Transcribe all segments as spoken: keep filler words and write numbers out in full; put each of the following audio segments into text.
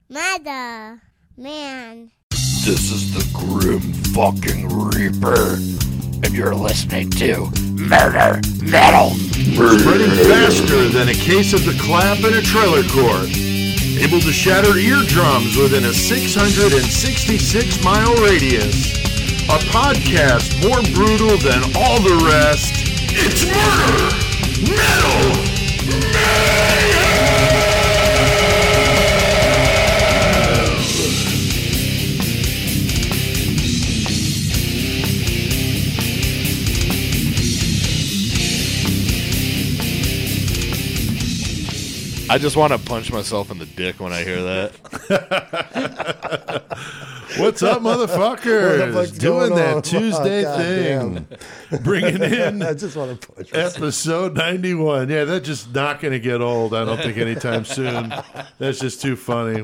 Mother, man. This is the Grim fucking Reaper, and you're listening to Murder Metal. Spreading faster than a case of the clap in a trailer court. Able to shatter eardrums within a six hundred sixty-six mile radius. A podcast more brutal than all the rest. It's Murder Metal Mayhem! I just want to punch myself in the dick when I hear that. What's up, motherfuckers? What's Doing going that on? Tuesday Oh, thing. Bringing in I just want to punch myself. episode ninety-one. Yeah, that's just not going to get old, I don't think, anytime soon. That's just too funny.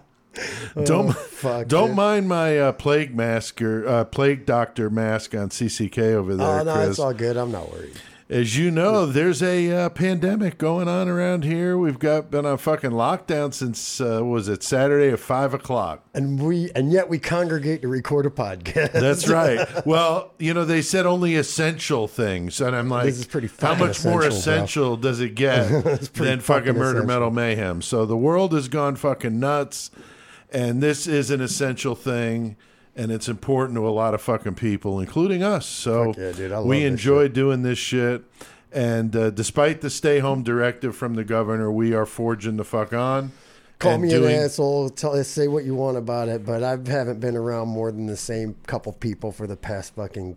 Don't Oh, fuck, don't dude. mind my uh, plague masker, uh, plague doctor mask on C C K over there, Oh, no, Chris. it's all good. I'm not worried. As you know, there's a uh, pandemic going on around here. We've got been on fucking lockdown since uh, what was it Saturday at five o'clock. And we and yet we congregate to record a podcast. That's right. Well, you know, they said only essential things, and I'm like, This is pretty how fucking much more essential, bro. essential does it get It's pretty than fucking fucking Murder essential. Metal Mayhem? So the world has gone fucking nuts, and this is an essential thing. And it's important to a lot of fucking people, including us. So Fuck yeah, dude. I love we this enjoy shit. doing this shit. And uh, despite the stay-home directive from the governor, we are forging the fuck on. Call and me doing- an asshole. Tell say what you want about it, but I haven't been around more than the same couple people for the past fucking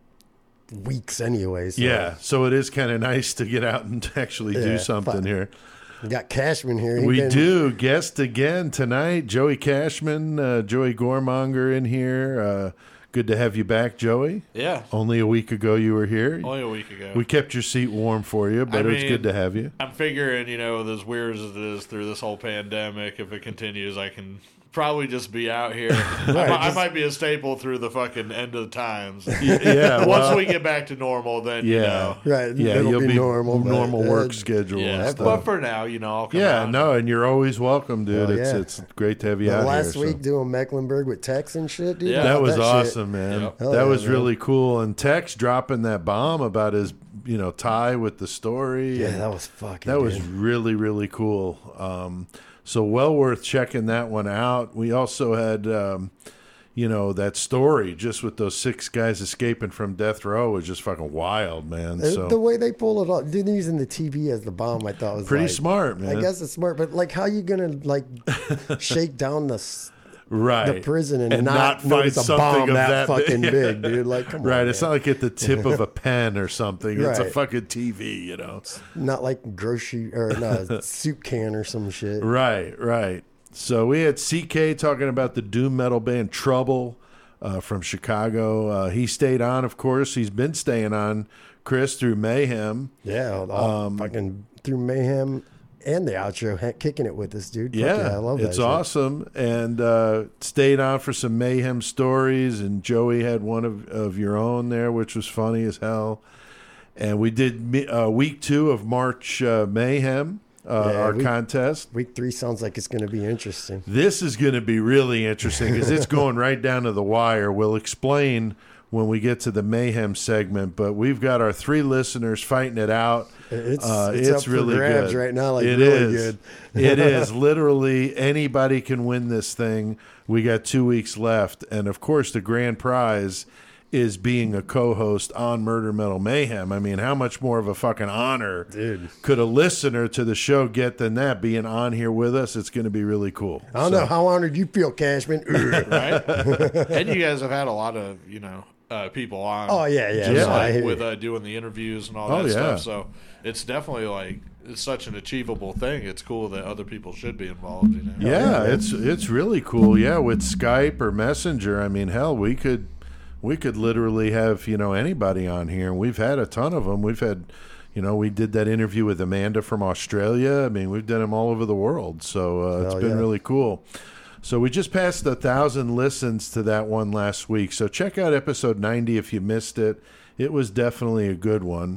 weeks, anyways. So. Yeah, so it is kind of nice to get out and actually do Yeah, something fuck. here. We got Cashman here. He We been- do. Guest again tonight, Joey Cashman, uh, Joey Gormonger in here. Uh, good to have you back, Joey. Yeah, Only a week ago you were here. only a week ago. We kept your seat warm for you, but I it's mean, good to have you. I'm figuring, you know, as weird as it is through this whole pandemic, if it continues, I can probably just be out here. I, mi- I just- might be a staple through the fucking end of the times. Yeah, Once well, we get back to normal, then, you yeah. know. Right. Yeah, it'll you'll be, be normal. but, normal uh, work schedule and Yeah, stuff. but for now, you know, I'll come Yeah, out. no, and you're always welcome, dude. Hell It's yeah. it's great to have you the out last here. week so. doing Mecklenburg with Tex and shit, dude. Yeah. I That love was shit. awesome, man. Yep. Hell that yeah, was man. really cool. And Tex dropping that bomb about his, you know, tie with the story. Yeah, and that was fucking. that was dude. really, really cool. Um, so well worth checking that one out. We also had, um, you know, that story just with those six guys escaping from death row was just fucking wild, man. Uh, So the way they pull it off, dude, using the T V as the bomb, I thought was pretty like, smart, man. I guess it's smart, but like, how you gonna like shake down the s- right. the prison and, And not, not find notice a something bomb of that, that fucking big. big, dude? Like, come Right, on, it's man. not like at the tip of a pen or something. It's a Right. fucking T V, you know. not like grocery or no soup can or some shit. Right, right. So we had C K talking about the doom metal band Trouble uh, from Chicago. Uh, he stayed on, of course. He's been staying on, Chris, through Mayhem. Yeah, all Um, fucking through Mayhem and the outro, ha- kicking it with this dude. Fuck Yeah, I love that. it's shit. awesome. And uh, stayed on for some Mayhem stories. And Joey had one of, of your own there, which was funny as hell. And we did mi- uh, week two of March uh, Mayhem, uh, Yeah, our we- contest. Week three sounds like it's going to be interesting. This is going to be really interesting because it's going right down to the wire. We'll explain when we get to the Mayhem segment, but we've got our three listeners fighting it out. It's, Uh, it's, it's up for really grabs good right now, like It really is. good. It is literally anybody can win this thing. We got two weeks left, and of course, the grand prize is being a co-host on Murder Metal Mayhem. I mean, how much more of a fucking honor Dude. could a listener to the show get than that? Being on here with us, it's going to be really cool. I don't So- know how honored you feel, Cashman. Right? And you guys have had a lot of, you know, uh, people on. Oh, yeah, yeah, Just yeah, I like hear with you. uh, doing the interviews and all Oh, that yeah. stuff. So it's definitely like, it's such an achievable thing. It's cool that other people should be involved, you know? Yeah, it's it's really cool. Yeah, with Skype or Messenger, I mean, hell, we could we could literally have, you know, anybody on here, and we've had a ton of them. We've had, you know, we did that interview with Amanda from Australia. I mean, we've done them all over the world, so uh, it's Hell been yeah. really cool. So we just passed a thousand listens to that one last week. So check out episode ninety if you missed it. It was definitely a good one.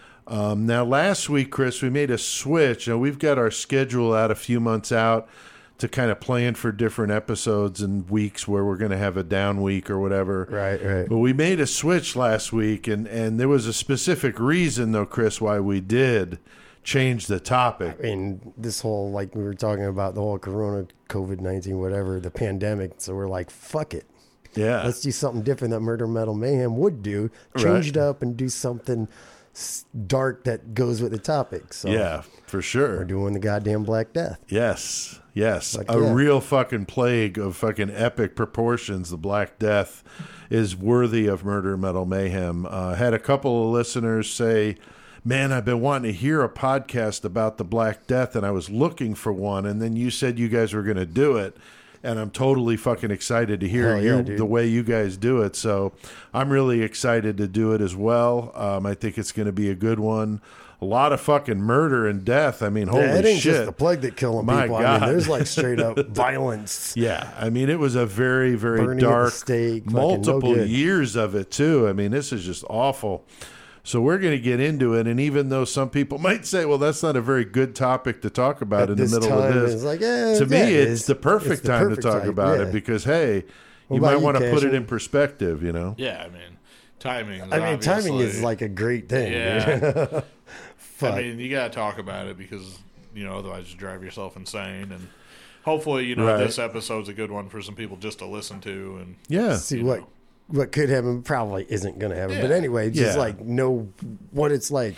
Um, now, last week, Chris, we made a switch. Now, we've got our schedule out a few months out to kind of plan for different episodes and weeks where we're going to have a down week or whatever. Right, right. But we made a switch last week, and, and there was a specific reason, though, Chris, why we did change the topic. I mean, this whole, like we were talking about, the whole Corona, COVID nineteen, whatever, the pandemic. So we're like, fuck it. Yeah. Let's do something different that Murder Metal Mayhem would do. Change Right. it up and do something s- dark that goes with the topic. So Yeah, for sure. we're doing the goddamn Black Death. Yes, yes. Fuck a yeah. real fucking plague of fucking epic proportions. The Black Death is worthy of Murder Metal Mayhem. Uh, had a couple of listeners say, man, I've been wanting to hear a podcast about the Black Death, and I was looking for one, and then you said you guys were going to do it. And I'm totally fucking excited to hear Hell yeah, you, dude. the way you guys do it. So I'm really excited to do it as well. Um, I think it's going to be a good one. A lot of fucking murder and death. I mean, holy Yeah, it ain't shit. just the plague that killing My people. I God. mean, there's like straight up violence. Yeah, I mean, it was a very, very Burning at the dark, stake, fucking no multiple good. years of it, too. I mean, this is just awful. So we're going to get into it, and even though some people might say, well, that's not a very good topic to talk about At in the this middle time, of this, it's like, eh, to me, yeah, it it's is. the perfect It's the time perfect to talk time, about yeah. it because, hey, What you about might you, want to put it Cashin? in perspective, you know? Yeah, I mean, timing. I mean, timing is obviously- like a great thing. Yeah. dude. Fuck. I mean, you got to talk about it because, you know, otherwise you drive yourself insane. And hopefully, you know, Right. this episode's a good one for some people just to listen to. And Yeah. See you what know. what could happen probably isn't going to happen. But Yeah. anyway, just Yeah. like know what it's like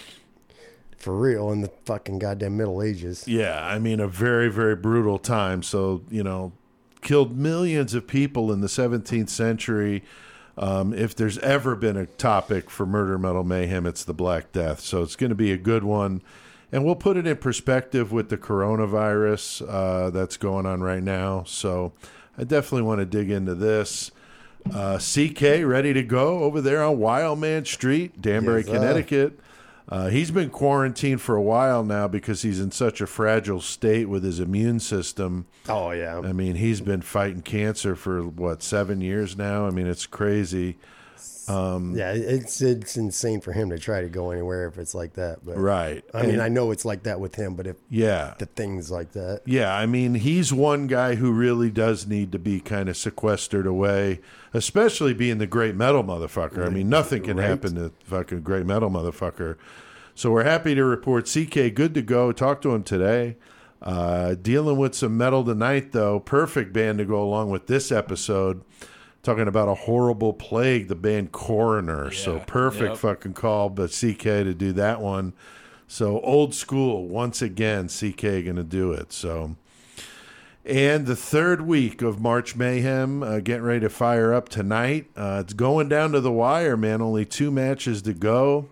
for real in the fucking goddamn Middle Ages. Yeah, I mean, a very, very brutal time. So, you know, killed millions of people in the seventeenth century. Um, if there's ever been a topic for Murder Metal Mayhem, it's the Black Death. So it's going to be a good one. And we'll put it in perspective with the coronavirus uh, that's going on right now. So I definitely want to dig into this. Uh, C K ready to go over there on Wildman Street, Danbury, Yes, sir. Connecticut. Uh, he's been quarantined for a while now because he's in such a fragile state with his immune system. Oh yeah. I mean, he's been fighting cancer for, what, seven years now? I mean, it's crazy. Yeah, it's it's insane for him to try to go anywhere if it's like that. But Right. I mean, And- I know it's like that with him, but if Yeah. the things like that. Yeah, I mean, he's one guy who really does need to be kind of sequestered away, especially being the great metal motherfucker. I mean, nothing can Right. happen to fucking great metal motherfucker. So we're happy to report C K good to go. Talked to him today. Uh, dealing with some metal tonight, though. Perfect band to go along with this episode. Talking about a horrible plague, the band Coroner. So Yeah, perfect yep. fucking call, but C K to do that one. So old school, once again, C K going to do it. So, and the third week of March Mayhem, uh, getting ready to fire up tonight. Uh, it's going down to the wire, man. Only two matches to go.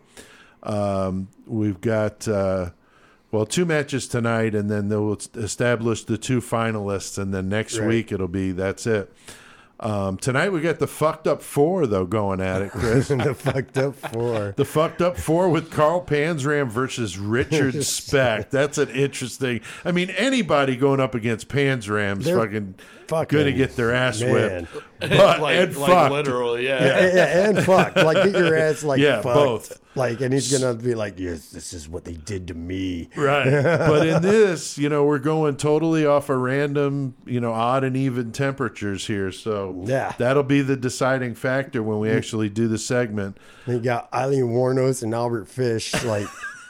Um, we've got, uh, well, two matches tonight, and then they'll establish the two finalists, and then next Right. week it'll be, that's it. Um, tonight we got the Fucked Up Four, though, going at it, Chris. the fucked up four. The Fucked Up Four with Carl Panzram versus Richard Speck. That's an interesting. I mean, anybody going up against Panzram's They're fucking, fucking- going to get their ass man. whipped. But like, and like fucked. literally, yeah. Yeah, yeah, and fuck. Like, get your ass, like, Yeah, fucked. both. Like, and he's going to be like, yes, this is what they did to me. Right. But in this, you know, we're going totally off a random, you know, odd and even temperatures here. So Yeah. that'll be the deciding factor when we actually do the segment. And you got Eileen Warnos and Albert Fish. Like,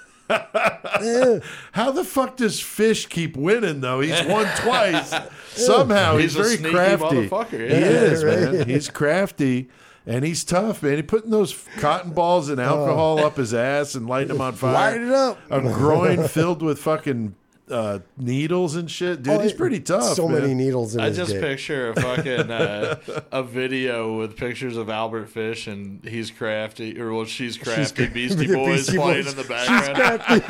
How the fuck does Fish keep winning, though? He's won twice. Somehow he's, He's a very sneaky crafty. motherfucker, He yeah. is, Right. man. He's crafty. And he's tough, man. He putting those cotton balls and alcohol up his ass and lighting him on fire. light it up. A groin filled with fucking uh, needles and shit. Dude, Oh, he's pretty tough, So man. many needles in I his just dick. picture a fucking uh, a video with pictures of Albert Fish and he's crafty, or well, she's crafty. Beastie the Boys Beastie playing Boys. in the background.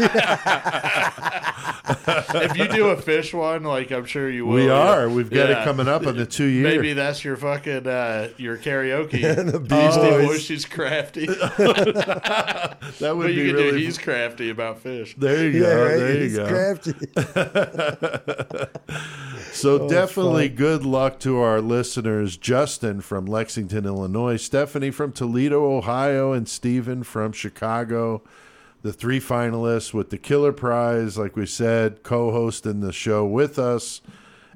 If you do a Fish one, like I'm sure you will. We are. We've got Yeah. it coming up on the two year. Maybe that's your fucking uh, your karaoke. The Beastie Boys. Boys, she's crafty. that would But you be can really. do he's crafty about fish. there you Yeah, go. right? There you He's go. crafty. So definitely fuck. good luck to our listeners, Justin from Lexington, Illinois, Stephanie from Toledo, Ohio, and Stephen from Chicago. The three finalists with the Killer Prize, like we said, co-hosting the show with us.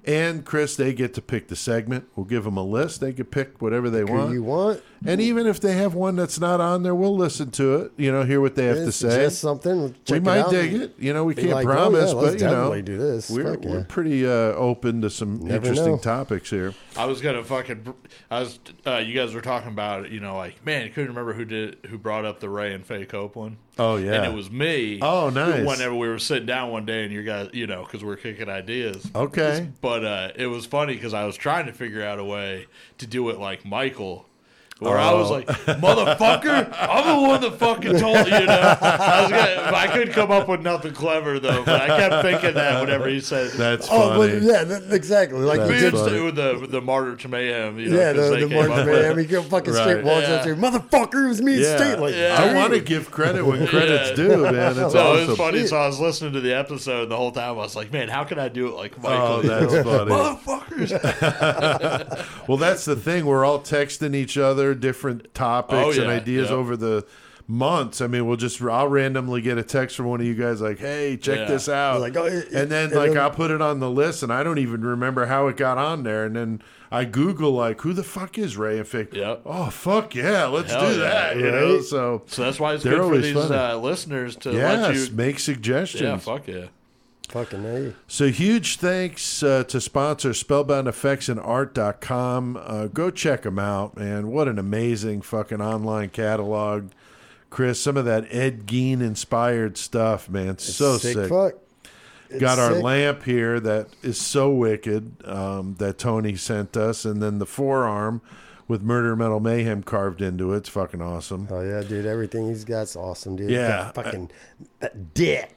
And, Chris, they get to pick the segment. We'll give them a list. They can pick whatever they Who want. you want? And even if they have one that's not on there, we'll listen to it, you know, hear what they have to say. Suggest something. We'll check We it might out dig and it. You know, we be can't like, oh, promise, yeah, let's but, you know, definitely do this. we're, Fuck yeah. we're pretty uh, open to some Never interesting know. topics here. I was gonna fucking. I was. Uh, you guys were talking about it. You know, like man, I couldn't remember who did who brought up the Ray and Faye Copeland. Oh, yeah. And it was me. Oh, nice. Whenever we were sitting down one day, and you guys, you know, because we're kicking ideas. Okay. But uh, it was funny because I was trying to figure out a way to do it like Michael. Where Oh. I was like, motherfucker, I'm the one that fucking told you, you know. I was gonna, I couldn't come up with nothing clever though, but I kept thinking that whenever he said, That's Oh, funny. but yeah, that, exactly. Like That's you me did. funny. and with the with the martyr to mayhem, you know, Yeah, 'cause the, they the came Martin up with- man. We go fucking straight Right. walks Yeah. up to motherfucker. It was me Yeah. and State. Like, Yeah. I dude. want to give credit when credit's Yeah. due, man. It's So it awesome. was funny. So I was listening to the episode and the whole time I was like, man, how can I do it like Michael? Oh, You that's know? funny. Motherfuckers. Well, that's the thing. We're all texting each other different topics Oh, and yeah, ideas yeah. over the months. I mean, we'll just I'll randomly get a text from one of you guys like, "Hey, check Yeah. this out," Like, oh, it- and then and like then- I'll put it on the list, and I don't even remember how it got on there, and then I Google like, "Who the fuck is Ray and Faye?" Yep. Oh, fuck yeah, let's Hell do yeah, that. You know, right? so So that's why it's They're good for always these funny. uh, listeners to let yes, you. make suggestions. Yeah, fuck yeah. Fucking A. So huge thanks uh, to sponsor spellbound effects and art dot com. Uh, go check them out, man. What an amazing fucking online catalog. Chris, some of that Ed Gein inspired stuff, man. So sick. sick. Fuck. It's Got our sick. lamp here that is so wicked um, that Tony sent us, and then the forearm with Murder Metal Mayhem carved into it. It's fucking awesome. Oh yeah, dude. Everything he's got's awesome, dude. Yeah. That fucking that dick.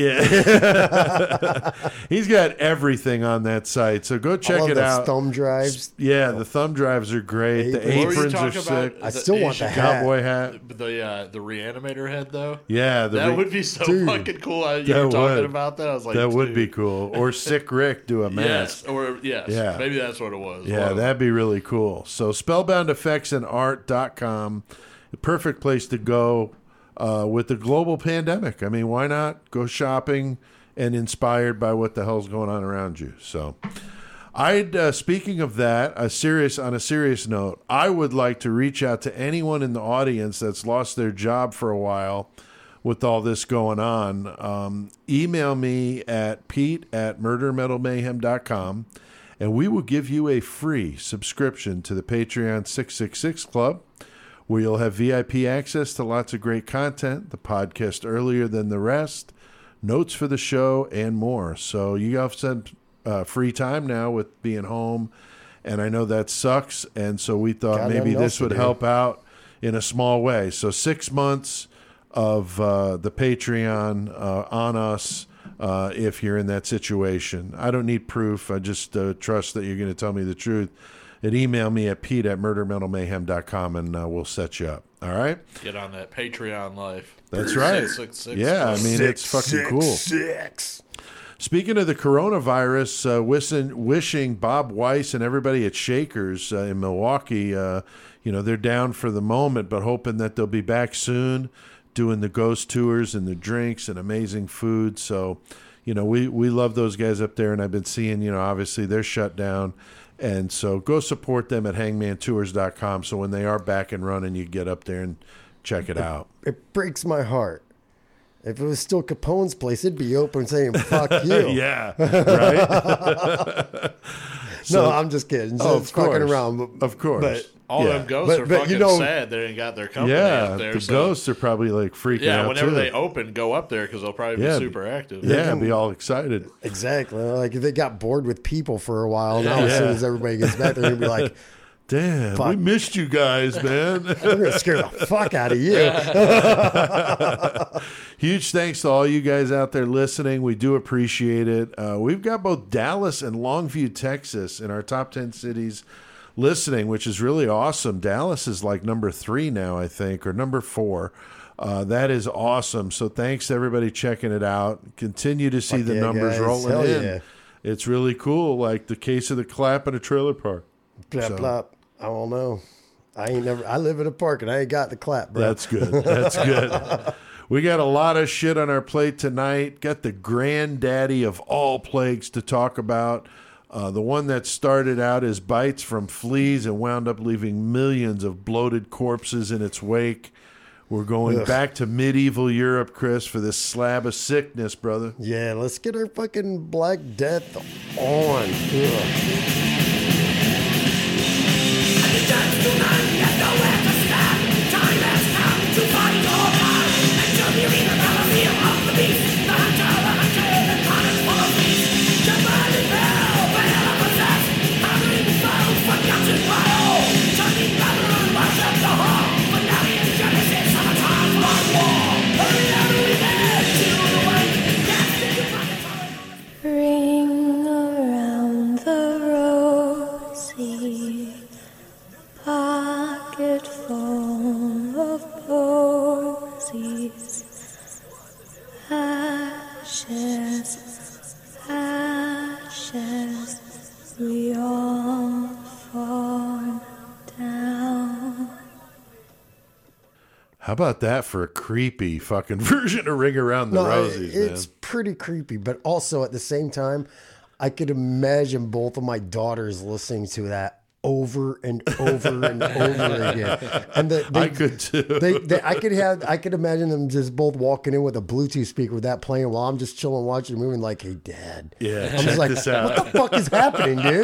Yeah. He's got everything on that site. So go I check love it those out. thumb drives. Yeah, the thumb drives are great. The Aprons. What were you aprons are talking sick. about? I The- still you want the should- hat. Cowboy hat. The uh, the reanimator head though. Yeah, the That re- would be so Dude. fucking cool. I, you That were talking would. about that. I was like, that would dude. be cool. Or Sick Rick do a mask. Yes, or yes, Yeah. maybe that's what it was. Yeah, One of that'd be really cool. So spellbound effects and art dot com, the perfect place to go uh, with the global pandemic. I mean, why not go shopping and inspired by what the hell's going on around you? So I'd uh, speaking of that, a serious on a serious note, I would like to reach out to anyone in the audience that's lost their job for a while with all this going on. Um, email me at pete at murder metal mayhem dot com, and we will give you a free subscription to the Patreon six six six Club, where you'll have V I P access to lots of great content, the podcast earlier than the rest, notes for the show, and more. So you have some uh, free time now with being home, and I know that sucks, and so we thought Got maybe nothing else this to would do. help out in a small way. So six months of uh, the Patreon uh, on us uh, if you're in that situation. I don't need proof. I just uh, trust that you're going to tell me the truth. And email me at pete at murder metal mayhem dot com, and uh, we'll set you up. All right? Get on that Patreon life. That's right. Six, six, six. Yeah, I mean, it's fucking cool. Six. Speaking of the coronavirus, uh, wishing, wishing Bob Weiss and everybody at Shakers uh, in Milwaukee, uh, you know, they're down for the moment, but hoping that they'll be back soon doing the ghost tours and the drinks and amazing food. So, you know, we, we love those guys up there, and I've been seeing, you know, obviously they're shut down. And so go support them at hangman tours dot com. So when they are back and running, you get up there and check it out. It breaks my heart. If it was still Capone's place, it'd be open saying "fuck you." Yeah, right. So- No, I'm just kidding. Oh, It's of fucking course. around. But, Of course. But All Yeah. them ghosts But- are but fucking you know- sad. They ain't got their company Yeah, up there. the so, ghosts are probably like freaking Yeah, out whenever too. they open, go up there because they'll probably Yeah. be super active. yeah, be all excited. exactly. Like if they got bored with people for a while, now as Yeah. soon as everybody gets back, they're gonna be like, Damn, Fuck. we missed you guys, man. "We're gonna scare the fuck out of you." Huge thanks to all you guys out there listening. We do appreciate it. Uh, we've got both Dallas and Longview, Texas in our top ten cities listening, which is really awesome. Dallas is like number three now, I think, or number four. Uh, that is awesome. So thanks to everybody checking it out. Continue to see Fuck the yeah, numbers guys. rolling Hell in. yeah. It's really cool, like the case of the clap in a trailer park. Plop, So- plop. I don't know. I ain't never. I live in a park and I ain't got the clap, bro. That's good. That's good. We got a lot of shit on our plate tonight. Got the granddaddy of all plagues to talk about. Uh, the one that started out as bites from fleas and wound up leaving millions of bloated corpses in its wake. We're going Ugh. back to medieval Europe, Chris, for this slab of sickness, brother. Yeah, let's get our fucking Black Death on. Ugh. Ring around the rosy, pocket full of posies, ashes, ashes, we all fall down. How about that for a creepy fucking version of Ring Around the No, Rosies, it's man? pretty creepy, but also at the same time, I could imagine both of my daughters listening to that over and over and over again. And the, they, I could too. They, they, I could have, I could imagine them just both walking in with a Bluetooth speaker with that playing while I'm just chilling, watching the movie, and like, "Hey, Dad." Yeah, I'm check just like, this out. "What the fuck is happening, dude?"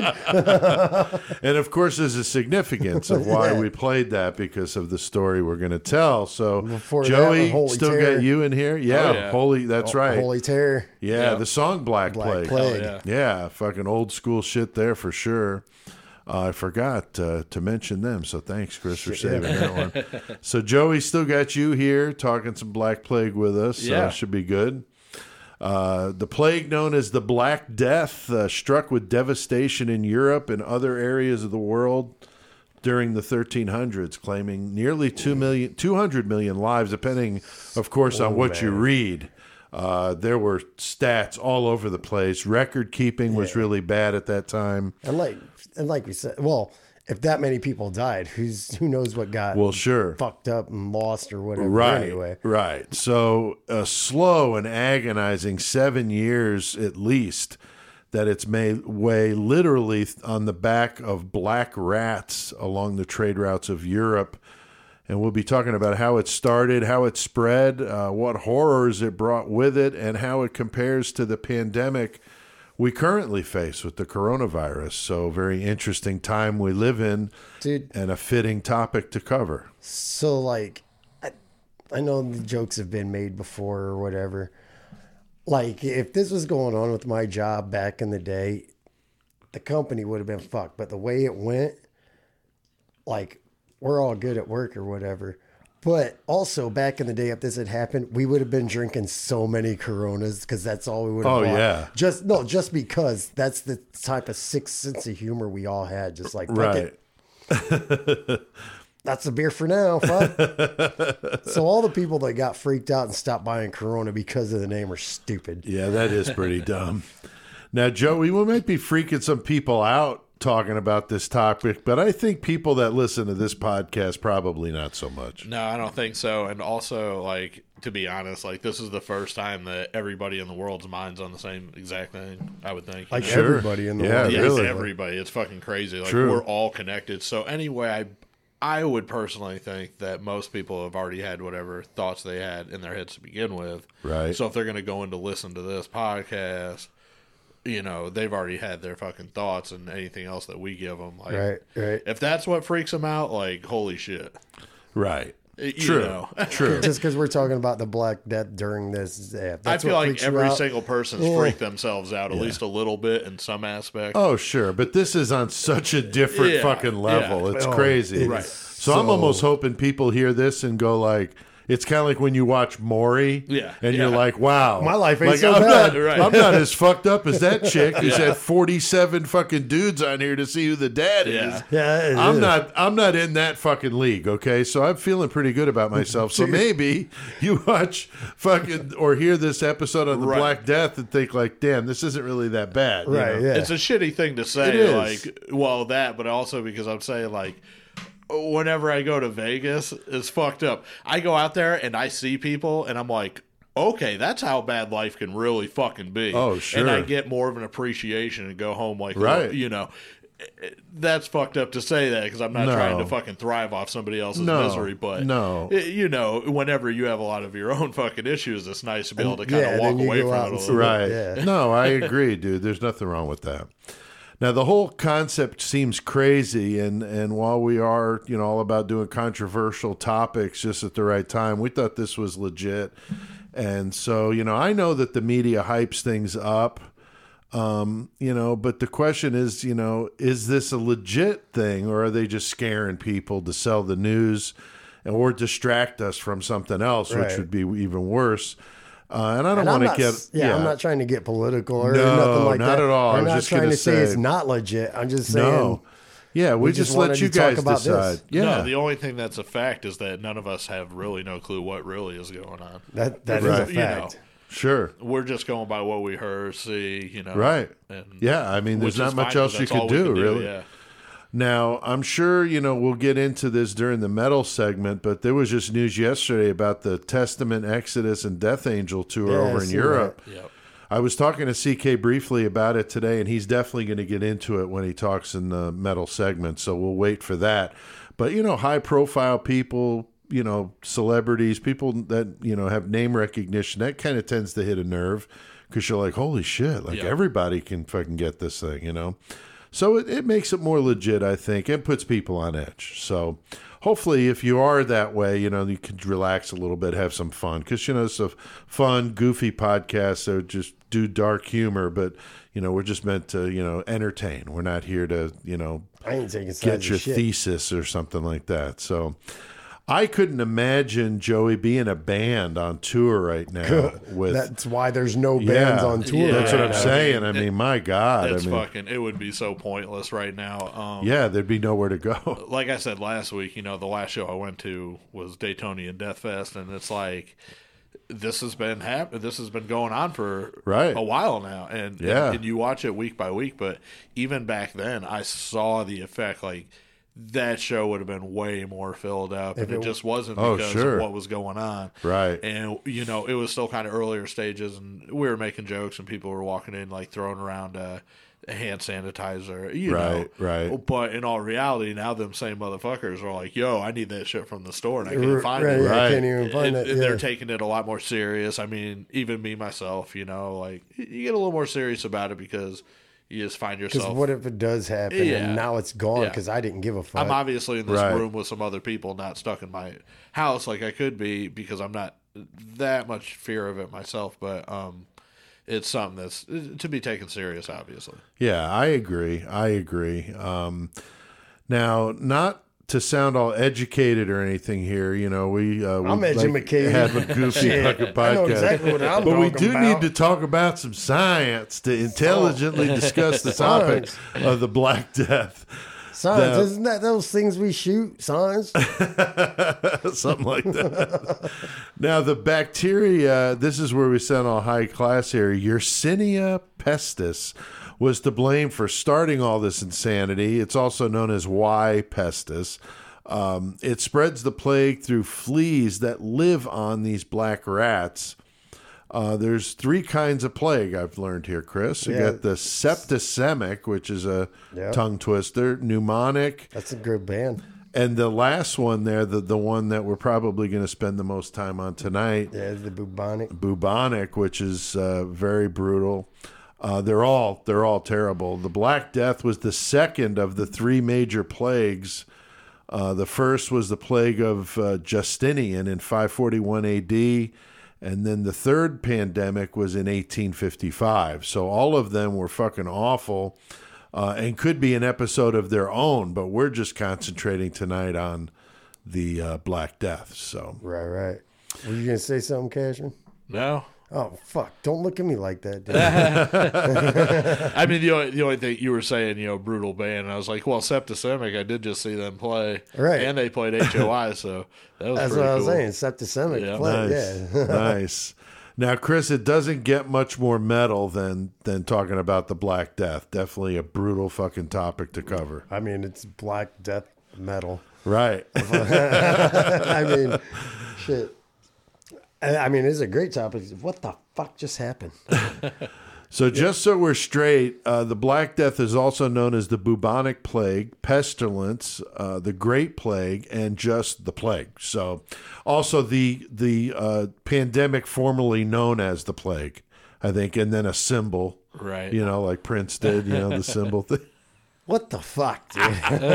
And of course, there's a significance of why Yeah. we played that because of the story we're going to tell. So, Before that, Joey, Holy still Terror. got you in here? Yeah, Oh, yeah. holy. That's right. Holy Terror. yeah, Yeah. the song Black, Black Plague. Plague. yeah. Yeah, fucking old school shit there for sure. Uh, I forgot uh, to mention them, so thanks, Chris, for saving that one. So Joey still got you here talking some Black Plague with us. So Yeah. it should be good. Uh, the plague known as the Black Death uh, struck with devastation in Europe and other areas of the world during the thirteen hundreds, claiming nearly two million, two hundred million lives, depending, of course, on what you read. Uh, there were stats all over the place. Record keeping was really bad at that time. And like, and like we said, well, if that many people died, who's who knows what got Well, sure. fucked up and lost or whatever. Right. Anyway, Right. So a slow and agonizing seven years at least that it's made way literally on the back of black rats along the trade routes of Europe. And we'll be talking about how it started, how it spread, uh, what horrors it brought with it, and how it compares to the pandemic we currently face with the coronavirus. So very interesting time we live in, dude. and a fitting topic to cover. So like, I, I know the jokes have been made before or whatever. Like, if this was going on with my job back in the day, the company would have been fucked. But the way it went, like, we're all good at work or whatever. But also back in the day, if this had happened, we would have been drinking so many Coronas because that's all we would have Oh, bought. yeah. Just no, just because that's the type of sick sense of humor we all had. Just like, fuck Right. it. That's the beer for now. Fuck. So all the people that got freaked out and stopped buying Corona because of the name are stupid. Yeah, that is pretty dumb. Now, Joey, we might be freaking some people out talking about this topic, but I think people that listen to this podcast probably not so much. No, I don't think so. And also, like, to be honest, like, this is the first time that everybody in the world's mind's on the same exact thing, I would think. Like Sure. everybody in the Yeah, world. Yeah, really. everybody. It's fucking crazy. Like, True. we're all connected. So anyway, I I would personally think that most people have already had whatever thoughts they had in their heads to begin with. Right. So if they're going to go in to listen to this podcast, you know, they've already had their fucking thoughts and anything else that we give them. Like, Right, right. if that's what freaks them out, like, holy shit. Right. You True. know. True. Just because we're talking about the Black Death during this, yeah, if I that's feel what like freaks you every out, single person's Yeah. freaked themselves out at least a little bit in some aspect. Oh, sure. But this is on such a different Yeah, fucking level. yeah. It's Oh, crazy. it Right. is So, I'm so- almost hoping people hear this and go like, it's kind of like when you watch Maury, Yeah, and yeah. you're like, "Wow, My life ain't like, so I'm bad." Not, Right. I'm not as fucked up as that chick who's had forty-seven fucking dudes on here to see who the dad Yeah. is." Yeah, it I'm is. not. I'm not in that fucking league. Okay, so I'm feeling pretty good about myself. So maybe you watch fucking or hear this episode on the Right. Black Death and think like, "Damn, this isn't really that bad." you Right, know? yeah. It's a shitty thing to say, It is. like, well, that, but also because I'm saying, like, whenever I go to Vegas, it's fucked up. I go out there and I see people, and I'm like, okay, that's how bad life can really fucking be. Oh, sure. And I get more of an appreciation and go home like, Right. you know, that's fucked up to say that because I'm not No. trying to fucking thrive off somebody else's No. misery. But, No. you know, whenever you have a lot of your own fucking issues, it's nice to be able to kind yeah, of then walk you away go from out it a and little see bit. what- Right. Yeah. No, I agree, dude. There's nothing wrong with that. Now, the whole concept seems crazy, and, and while we are, you know, all about doing controversial topics just at the right time, we thought this was legit. And so, you know, I know that the media hypes things up, um, you know, but the question is, you know, is this a legit thing, or are they just scaring people to sell the news or distract us from something else, which Right. would be even worse? Uh, and I don't And I'm want to not, get s- yeah, I'm not trying to get political or No, nothing like not that. at all. I I'm was not just trying gonna to say, it's say- not legit. I'm just saying. No. Yeah, we, we just, just let wanted you to talk guys about this. decide. Yeah. No, the only thing that's a fact is that none of us have really no clue what really is going on. That that is Right. a You know. fact. Sure. We're just going by what we heard, see, you know. Right. And Yeah, I mean, there's which is not much fine, else you that's could all we do, can really. Yeah. Now, I'm sure, you know, we'll get into this during the metal segment, but there was just news yesterday about the Testament, Exodus, and Death Angel tour Yeah, I over in seen Europe. Yep. I was talking to C K briefly about it today, and he's definitely going to get into it when he talks in the metal segment, so we'll wait for that. But, you know, high-profile people, you know, celebrities, people that, you know, have name recognition, that kind of tends to hit a nerve because you're like, holy shit, like Yeah. everybody can fucking get this thing, you know? So it, it makes it more legit, I think, and puts people on edge. So hopefully if you are that way, you know, you can relax a little bit, have some fun. Because, you know, it's a fun, goofy podcast. So just do dark humor. But, you know, we're just meant to, you know, entertain. We're not here to, you know, I ain't taking sides get of your shit. thesis or something like that. So I couldn't imagine Joey being a band on tour right now. with That's why there's no Yeah, bands on tour. Yeah. That's what I'm I saying. mean, I mean, my God. It's I mean, fucking, it would be so pointless right now. Um, yeah, there'd be nowhere to go. Like I said last week, you know, the last show I went to was Daytonian Death Fest, and it's like, this has been hap- This has been going on for Right. a while now, and, Yeah. and and you watch it week by week. But even back then, I saw the effect. Like that show would have been way more filled up, and it- it just wasn't Oh, because sure. of what was going on. Right. And you know, it was still kind of earlier stages, and we were making jokes, and people were walking in like throwing around uh, hand sanitizer. You Right, know, right. But in all reality, now them same motherfuckers are like, "Yo, I need that shit from the store, and I can't find right, it." yeah, Right. I can't even find And, it. and yeah. they're taking it a lot more serious. I mean, even me myself, you know, like you get a little more serious about it because you just find Because yourself. what if it does happen Yeah. and now it's gone Yeah. because I didn't give a fuck? I'm obviously in this Right. room with some other people, not stuck in my house like I could be because I'm not that much fear of it myself. But um, it's something that's to be taken serious, obviously. Yeah, I agree. I agree. Um, now, not to sound all educated or anything here, you know, we uh, we I'm like educated. have a goofy Shit, fucking podcast. I know exactly what I'm but we talking do about. need to talk about some science to intelligently discuss the topic of the Black Death. Science, the- isn't that those things we shoot? Science? Something like that. Now, the bacteria, this is where we sound all high class here. Yersinia pestis was to blame for starting all this insanity. It's also known as Y. pestis. Um, it spreads the plague through fleas that live on these black rats. Uh, there's three kinds of plague I've learned here, Chris. You Yeah. got the septicemic, which is a Yeah. tongue twister, pneumonic, That's a good band. and the last one there, the, the one that we're probably going to spend the most time on tonight, Yeah, the bubonic. bubonic, which is uh, very brutal. Uh, they're all they're all terrible. The Black Death was the second of the three major plagues. Uh, the first was the plague of uh, Justinian in five forty-one A D, and then the third pandemic was in eighteen fifty-five. So all of them were fucking awful. Uh, and could be an episode of their own, but we're just concentrating tonight on the uh, Black Death. So Right, right. Were you going to say something, Cashman? No, Oh, fuck. Don't look at me like that, dude. I mean the only the only thing you were saying, you know, brutal band. And I was like, well, Septicemic, I did just see them play, Right. And they played H O I, so that was That's pretty what I was cool. saying. Septicemic. Yeah. Play, nice, yeah. nice. Now, Chris, it doesn't get much more metal than than talking about the Black Death. Definitely a brutal fucking topic to cover. I mean, it's black death metal. Right. I mean, shit. I I mean, it's a great topic. What the fuck just happened? So just so we're straight, uh, the Black Death is also known as the bubonic plague, pestilence, uh, the Great Plague, and just the plague. So also the the uh, pandemic formerly known as the plague, I think, and then a symbol, Right. you know, like Prince did, you know, the symbol thing. What the fuck, dude?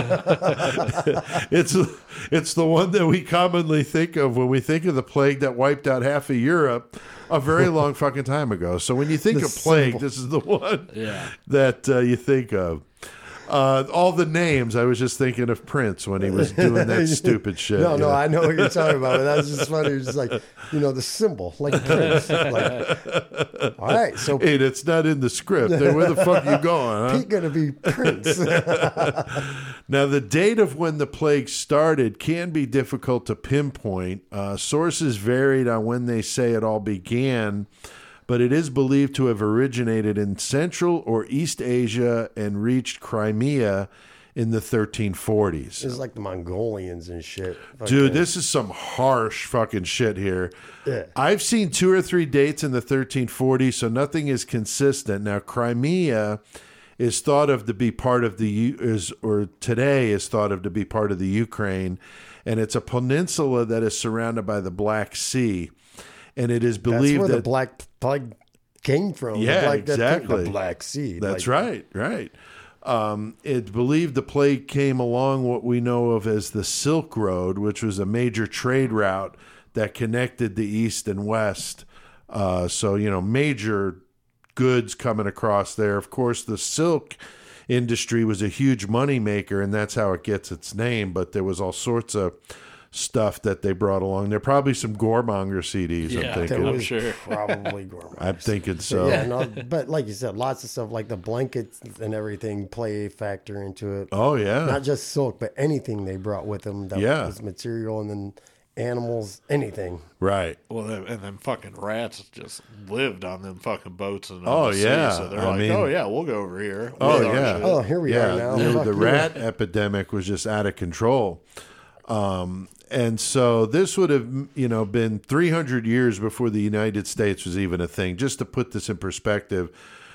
It's it's the one that we commonly think of when we think of the plague that wiped out half of Europe a very long fucking time ago. So when you think The of plague, symbol. this is the one Yeah. that uh, you think of. Uh, all the names, I was just thinking of Prince when he was doing that stupid shit. No, you no, know? I know what you're talking about. But that was just funny. It's just like, you know, the symbol, like Prince. Like, all right, so Hey, that's not in the script. Hey, where the fuck you going, huh? Pete gonna be Prince. Now, the date of when the plague started can be difficult to pinpoint. Uh, sources varied on when they say it all began, but it is believed to have originated in Central or East Asia and reached Crimea in the thirteen forties. It's like the Mongolians and shit. Dude, Fucking- this is some harsh fucking shit here. Yeah. I've seen two or three dates in the thirteen forties, so nothing is consistent. Now, Crimea is thought of to be part of the U- is or today is thought of to be part of the Ukraine, and it's a peninsula that is surrounded by the Black Sea, and it is That's believed where that the Black Plague came from. Yeah, the Black Death came- exactly. The Black Sea. That's like, right, right. Um, it's believed the plague came along what we know of as the Silk Road, which was a major trade route that connected the East and West. Uh, so, you know, major goods coming across there. Of course, the silk industry was a huge moneymaker, and that's how it gets its name. But there was all sorts of stuff that they brought along. There are probably some Goremonger C Ds, Yeah, I'm That thinking. I'm was sure. probably Gourmet. I'm thinking so. Yeah, no, but like you said, lots of stuff like the blankets and everything play a factor into it. Oh, yeah. Not just silk, but anything they brought with them that Yeah. was material, and then animals, anything. Right. Well, then- and then fucking rats just lived on them fucking boats and Oh, the sea, yeah. so they're I like, mean- oh yeah, we'll go over here. Oh, with our yeah. shit. Oh, here we yeah, are now. The, Fuck the you. rat epidemic was just out of control. Um, and so this would have, you know, been three hundred years before the United States was even a thing. Just to put this in perspective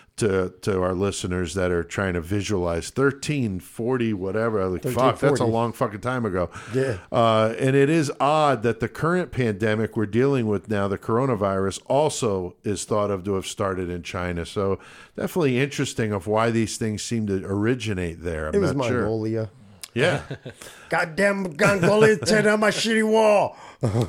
to to our listeners that are trying to visualize thirteen forty, whatever. Like, fuck, that's a forty. long fucking time ago. Yeah. Uh, and it is odd that the current pandemic we're dealing with now, the coronavirus, also is thought of to have started in China. So definitely interesting of why these things seem to originate there. I'm It was not sure. Mongolia. Yeah. Goddamn Mongolia, tear down my shitty wall.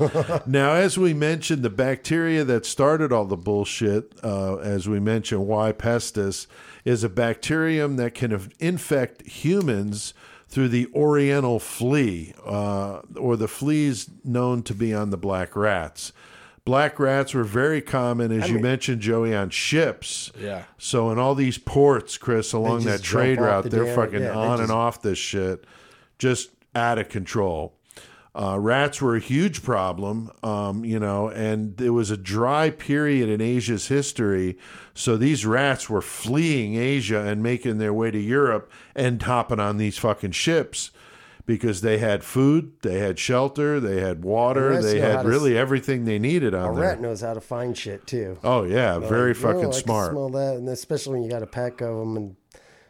Now, as we mentioned, the bacteria that started all the bullshit, uh, as we mentioned, Y. pestis, is a bacterium that can inf- infect humans through the oriental flea, uh, or the fleas known to be on the black rats. Black rats were very common, as you mean- mentioned, Joey, on ships. Yeah. So in all these ports, Chris, along just that trade jump off route, the they're damn- fucking yeah, they on and just- off this shit, just out of control. Uh, rats were a huge problem, um, you know, and there was a dry period in Asia's history. So these rats were fleeing Asia and making their way to Europe and hopping on these fucking ships because they had food, they had shelter, they had water, rats they know how had to really everything they needed A on there. rat knows how to find shit too. Oh, yeah, very Like, fucking oh, I can smart. smell that, and especially when you got a pack of them, and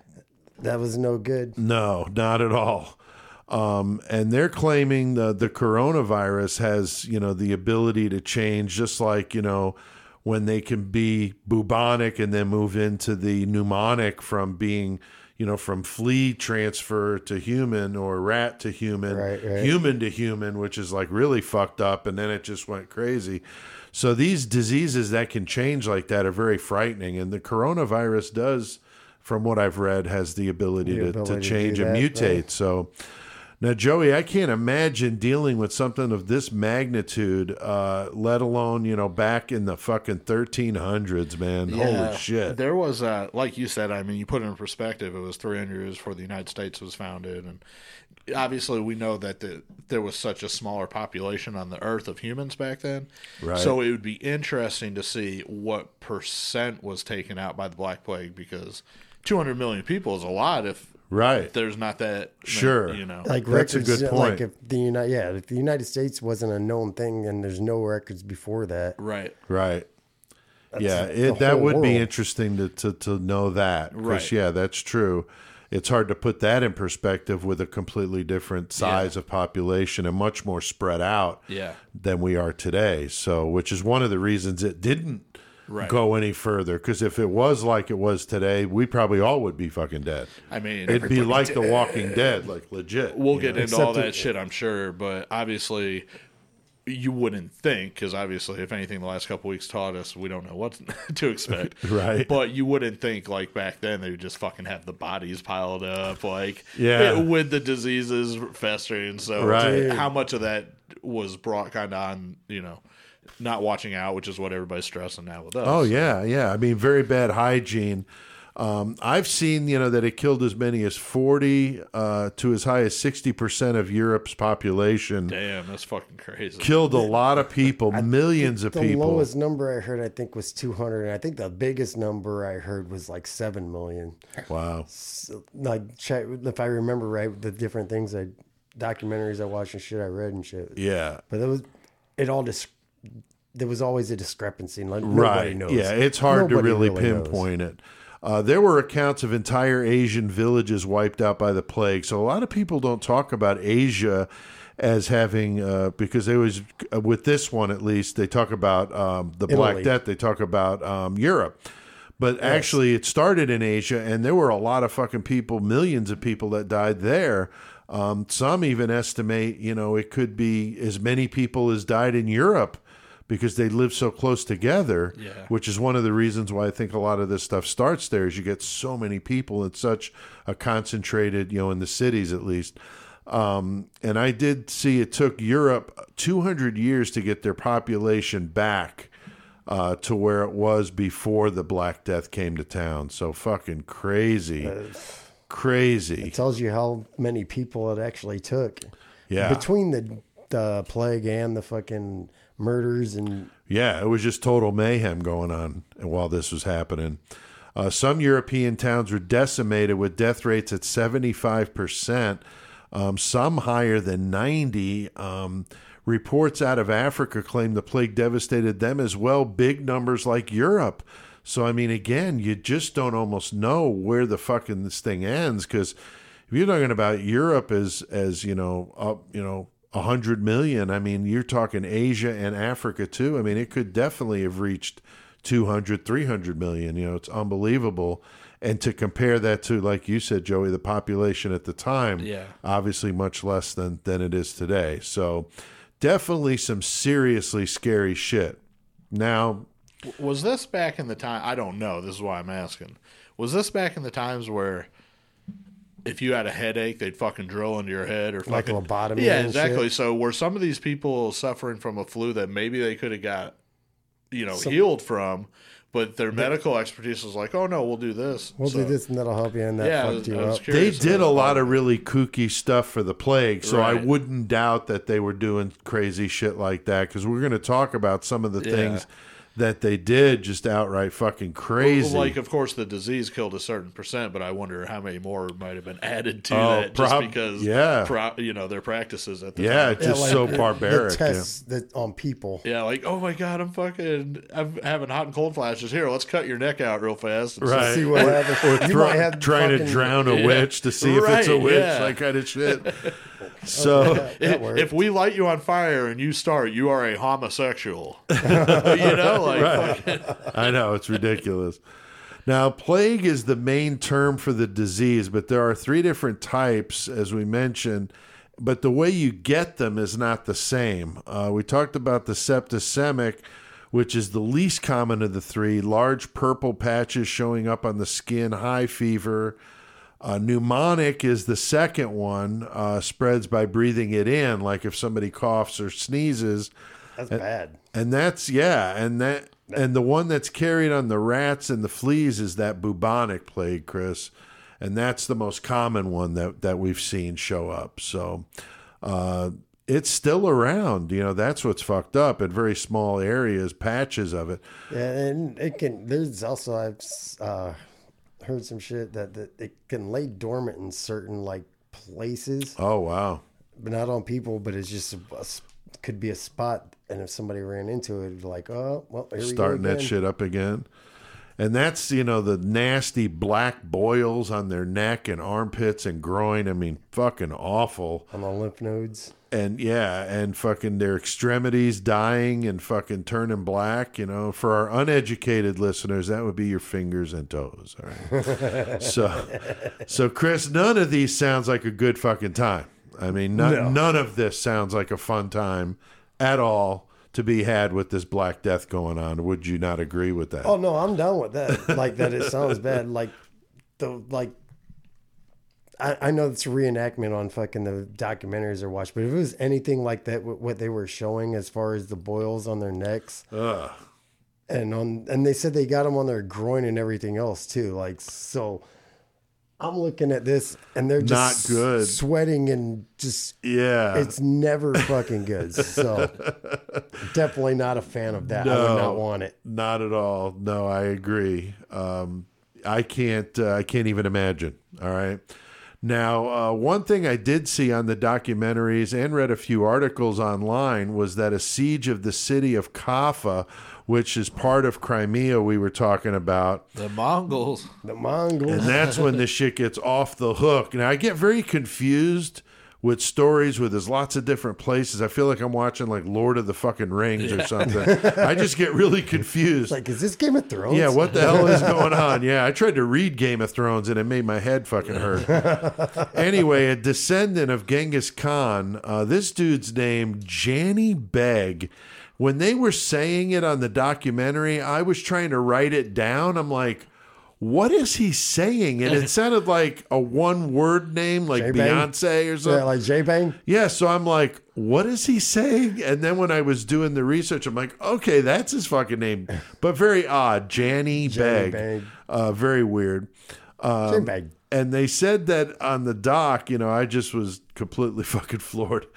that was no good. No, not at all. Um, and they're claiming the the coronavirus has, you know, the ability to change, just like, you know, when they can be bubonic and then move into the pneumonic from being, you know, from flea transfer to human or rat to human, Right, right. human to human, which is like really fucked up. And then it just went crazy. So these diseases that can change like that are very frightening. And the coronavirus does, from what I've read, has the ability, The to, ability to to change do and that, mutate. right. So now, Joey, I can't imagine dealing with something of this magnitude, uh, let alone, you know, back in the fucking thirteen hundreds, man. Holy shit. There was, uh, like you said, I mean, you put it in perspective, it was three hundred years before the United States was founded. And obviously, we know that the, there was such a smaller population on the earth of humans back then. Right. So it would be interesting to see what percent was taken out by the Black Plague, because two hundred million people is a lot if Right. There's not that. Sure. You know. Like That's a records, good like point. if the United, yeah, if the United States wasn't a known thing, and there's no records before that. Right. Right. yeah, the it, that whole would be world. interesting to, to, to know that. 'Cause, Right. yeah, that's true. It's hard to put that in perspective with a completely different size Yeah. of population and much more spread out Yeah. than we are today. So, which is one of the reasons it didn't Right. go any further. Because if it was like it was today, we probably all would be fucking dead. I mean, It'd be like The Walking Dead, like legit. we'll you get know? into all Except that it- shit, I'm sure, but obviously you wouldn't think, because obviously if anything the last couple weeks taught us, we don't know what to expect. Right. But you wouldn't think like back then they would just fucking have the bodies piled up, like Yeah. with the diseases festering. So Right. how much of that was brought kind of on, you know, not watching out, which is what everybody's stressing now with us. Oh yeah, yeah. I mean, very bad hygiene. Um, I've seen, you know, that it killed as many as forty uh, to as high as sixty percent of Europe's population. Damn, that's fucking crazy. Killed a lot of people, millions of The people. lowest number I heard, I think, was two hundred, and I think the biggest number I heard was like seven million. Wow. So, like, check if I remember right, the different things I, documentaries I watched and shit I read and shit. Yeah. But it was, it all just, there was always a discrepancy. Like nobody Right. knows. Yeah, it's hard to Nobody really, knows. pinpoint it. Uh, there were accounts of entire Asian villages wiped out by the plague. So a lot of people don't talk about Asia as having, uh, because they was, uh, with this one at least, they talk about um, the Black Italy. Death, they talk about um, Europe. But actually, it started in Asia, and there were a lot of fucking people, millions of people that died there. Um, some even estimate, you know, it could be as many people as died in Europe because they live so close together, Yeah. which is one of the reasons why I think a lot of this stuff starts there, is you get so many people in such a concentrated, you know, in the cities at least. Um, and I did see it took Europe two hundred years to get their population back uh, to where it was before the Black Death came to town. So fucking crazy. Crazy. It tells you how many people it actually took. Yeah. Between the the plague and the fucking murders and Yeah, it was just total mayhem going on while this was happening. Uh, some European towns were decimated with death rates at seventy-five percent, um, some higher than ninety. Um, reports out of Africa claim the plague devastated them as well, big numbers like Europe. So, I mean, again, you just don't almost know where the fucking this thing ends, because if you're talking about Europe as, as you know, up, you know, one hundred million, I mean, you're talking Asia and Africa too. I mean, it could definitely have reached two hundred, three hundred million. You know, it's unbelievable. And to compare that to, like you said, Joey, the population at the time, Yeah. obviously much less than, than it is today. So definitely some seriously scary shit. Now, Was this back in the time? I don't know. This is why I'm asking. Was this back in the times where if you had a headache, they'd fucking drill into your head or Like fucking lobotomy Yeah, and exactly. shit? So were some of these people suffering from a flu that maybe they could have got, you know, Some- healed from, but their medical expertise was like, oh no, we'll do this. we'll So, do this and that'll help you, and that Yeah, I fucked was- you I was up. they curious did a about lot that. of really kooky stuff for the plague, so I Right. wouldn't doubt that they were doing crazy shit like that, because we're going to talk about some of the Yeah. things that they did just outright fucking crazy. Like, of course, the disease killed a certain percent, but I wonder how many more might have been added to Oh, that just prob- because, yeah. pro- you know, their practices at the yeah, time. it's just so the- barbaric. The yeah. tests that on people. Yeah, like, oh my god, I'm fucking, I'm having hot and cold flashes. Here, let's cut your neck out real fast. And Right. See what happens. Or You thro- might have trying to fucking- drown a Yeah. witch to see if it's a Right, witch, yeah. that kind of shit. So, That If, worked. if we light you on fire and you start, you are a homosexual. you know, like fucking, I know, it's ridiculous. Now, plague is the main term for the disease, but there are three different types, as we mentioned, but the way you get them is not the same. Uh, we talked about the septicemic, which is the least common of the three, large purple patches showing up on the skin, high fever. Uh, pneumonic is the second one, uh, spreads by breathing it in, like if somebody coughs or sneezes. That's bad. And that's, yeah, and that, and the one that's carried on the rats and the fleas is that bubonic plague, Chris. And that's the most common one that, that we've seen show up. So uh, it's still around. You know, that's what's fucked up in very small areas, patches of it. Yeah, and it can. There's also I've uh, heard some shit that, that it can lay dormant in certain like places, Oh, wow. but not on people. But it's just a, a s- could be a spot, and if somebody ran into it, it'd be like, oh, well, here we Starting go that again. shit up again. And that's, you know, the nasty black boils on their neck and armpits and groin. I mean, fucking awful. on the lymph nodes. And yeah, and fucking their extremities dying and fucking turning black. You know, for our uneducated listeners, that would be your fingers and toes. All right. so, so Chris, none of these sounds like a good fucking time. I mean, none, No. none of this sounds like a fun time at all to be had with this Black Death going on. Would you not agree with that? Oh no, I'm down with that. Like that, it sounds bad. Like the like. I, I know it's a reenactment on fucking the documentaries I watched, but if it was anything like that, wh- what they were showing as far as the boils on their necks, Ugh. and on, and they said they got them on their groin and everything else too. Like so, I'm looking at this, and they're just Not good. sweating and just. Yeah. It's never fucking good. So definitely not a fan of that. I No. would not want it. Not at all. No, I agree. Um, I can't. Uh, I can't even imagine. All right. Now, uh, one thing I did see on the documentaries and read a few articles online was that a siege of the city of Kaffa, which is part of Crimea, we were talking about, The Mongols. The Mongols. and that's when this shit gets off the hook. Now, I get very confused with stories where there's lots of different places. I feel like I'm watching like Lord of the fucking Rings or something. I just get really confused. Like, is this Game of Thrones? Yeah, what the hell is going on? Yeah, I tried to read Game of Thrones and it made my head fucking hurt. Anyway, a descendant of Genghis Khan, uh, this dude's name, Jani Beg. When they were saying it on the documentary, I was trying to write it down. I'm like, what is he saying? And it sounded like a one word name, like J-Bang? Beyonce or something. Yeah, like J-Bang? Yeah, so I'm like, what is he saying? And then when I was doing the research, I'm like, okay, that's his fucking name. But very odd. Jani Beg. Beg. Uh, very weird. Um, J-Bang. and they said that on the doc, you know, I just was completely fucking floored.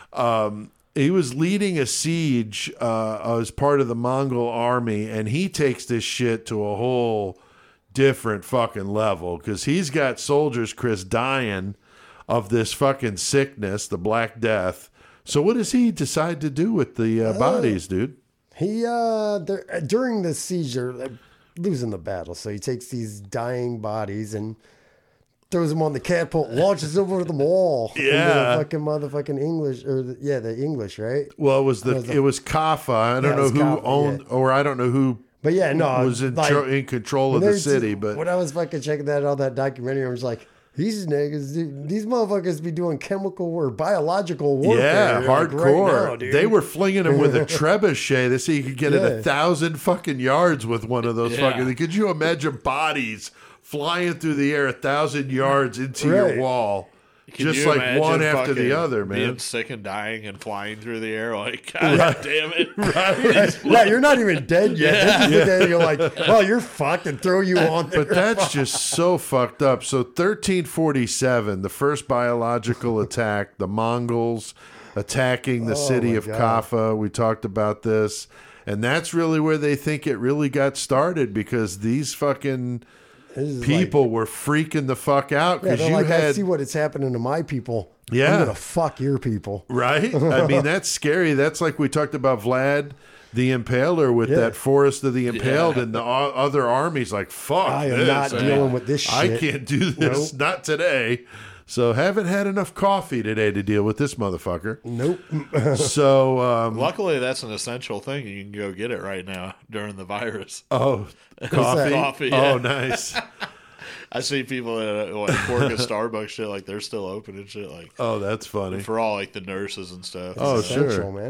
Um, he was leading a siege uh, as part of the Mongol army, and he takes this shit to a whole different fucking level because he's got soldiers, Chris, dying of this fucking sickness, the Black Death. So what does he decide to do with the uh, bodies, dude? He, uh, they're- during the siege, they're uh, losing the battle. So he takes these dying bodies and throws them on the catapult, launches over the wall. Yeah. Into the fucking motherfucking English, or the, yeah, the English, right? Well, it was the was the- it was Kaffa. I Yeah, don't it know was who Kaffa, owned, yeah. or I don't know who But yeah, no, was in like, tro- in control of when the they- city. But when I was fucking checking that out, that documentary, I was like, these niggas, dude, these motherfuckers be doing chemical or biological warfare. yeah, like, hardcore. right now, dude. They were flinging him with a trebuchet. They say you could get it Yeah. a thousand fucking yards with one of those Yeah. fucking. Could you imagine bodies flying through the air a thousand yards into Right. your wall, Can just you like imagine one after the fucking other, man? Being sick and dying and flying through the air, like, God damn it. Right. Yeah, you're not even dead yet. This is the day you're like, well, you're fucked and throw you on there. But that's just so fucked up. So thirteen forty-seven, the first biological attack, the Mongols attacking the city Oh my of God. Kaffa. We talked about this. And that's really where they think it really got started because these fucking This is people were freaking the fuck out like, yeah, because they're you like, I had see what it's happening to my people. Yeah. I'm gonna fuck your people. right. I mean, that's scary. That's like we talked about Vlad the Impaler with Yeah. that Forest of the Impaled, Yeah. and the o- other armies like, fuck I am this. not I- dealing with this shit. I can't do this. Nope. Not today. So haven't had enough coffee today to deal with this motherfucker. Nope. So um, Luckily, that's an essential thing. You can go get it right now during the virus. oh, coffee. Coffee, Oh, yeah. nice. I see people at uh, like work at Starbucks shit, like they're still open and shit, like Oh, that's funny. for all like the nurses and stuff. Oh, Essential, sure. man.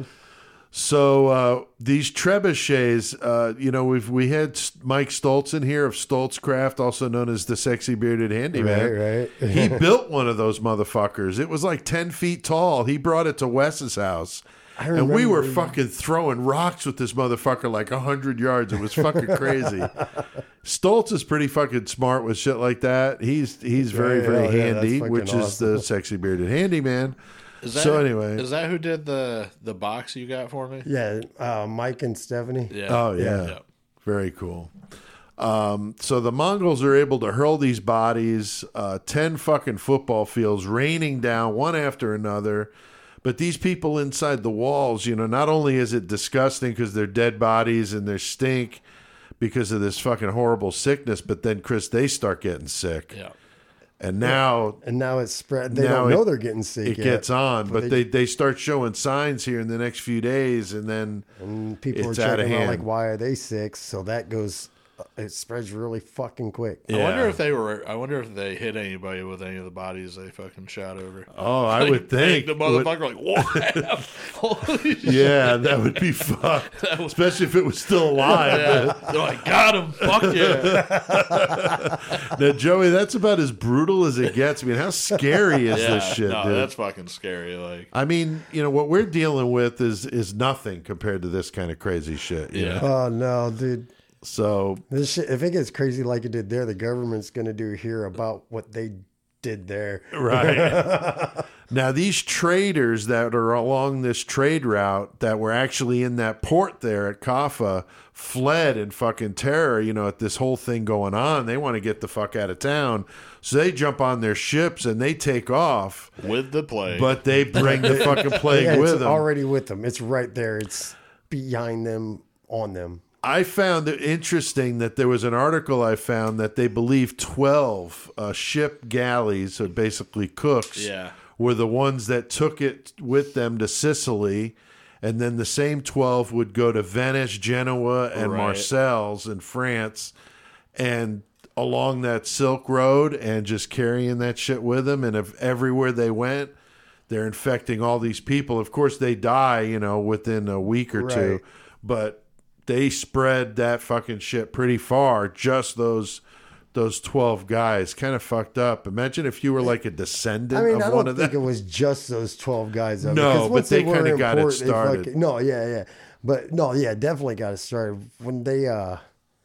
So uh, these trebuchets, uh, you know, we've we had S- Mike Stoltz in here of Stoltzcraft, also known as the Sexy Bearded Handyman. Right, right. He built one of those motherfuckers. It was like ten feet tall. He brought it to Wes's house. I And we were remember- fucking throwing rocks with this motherfucker like one hundred yards. It was fucking crazy. Stoltz is pretty fucking smart with shit like that. He's he's very, Yeah, very yeah, that's handy, fucking which is the awesome. Sexy Bearded Handyman. Is that, So anyway. is that who did the the box you got for me? Yeah, uh, Mike and Stephanie. Yeah. Oh, yeah. Yeah. Very cool. Um, so the Mongols are able to hurl these bodies, uh, ten fucking football fields raining down one after another. But these people inside the walls, you know, not only is it disgusting because they're dead bodies and they stink because of this fucking horrible sickness, but then, Chris, they start getting sick. Yeah. And now, And now it's spread. They now don't know it- they're getting sick it yet. gets on, but they- they, they start showing signs here in the next few days, and then And people it's are out of checking out, hand. like, why are they sick? So that goes, it spreads really fucking quick. I wonder Yeah. if they were. I wonder if they hit anybody with any of the bodies they fucking shot over. Oh, I Like, would think. the would- motherfucker like what? Holy shit. yeah, that would be fucked, especially if it was still alive. Yeah. They're like, got him. Fuck yeah. Now, Joey, that's about as brutal as it gets. I mean, how scary is yeah. this shit, no, dude? that's fucking scary. Like, I mean, you know, what we're dealing with is is nothing compared to this kind of crazy shit. you Yeah. know? Oh, no, dude. So, This shit, if it gets crazy like it did there, the government's going to do here about what they did there. right. Now, these traders that are along this trade route that were actually in that port there at Kaffa fled in fucking terror, you know, at this whole thing going on. They want to get the fuck out of town. So they jump on their ships and they take off, with the plague. but they bring the fucking plague Yeah, with it's them. already with them. It's right there. It's behind them, on them. I found it interesting that there was an article I found that they believe twelve uh, ship galleys, so basically cooks, Yeah. were the ones that took it with them to Sicily. And then the same twelve would go to Venice, Genoa, and Right. Marseilles in France. And along that Silk Road and just carrying that shit with them. And if everywhere they went, they're infecting all these people. Of course, they die, you know, within a week or two. Right. But they spread that fucking shit pretty far. Just those those twelve guys, kind of fucked up. Imagine if you were like a descendant I mean, of I one don't of think them. it was just those twelve guys. Though, No, because but once they were kinda in got it port, they started. fucking- no, yeah, yeah. But no, yeah, definitely got it started. When they, uh,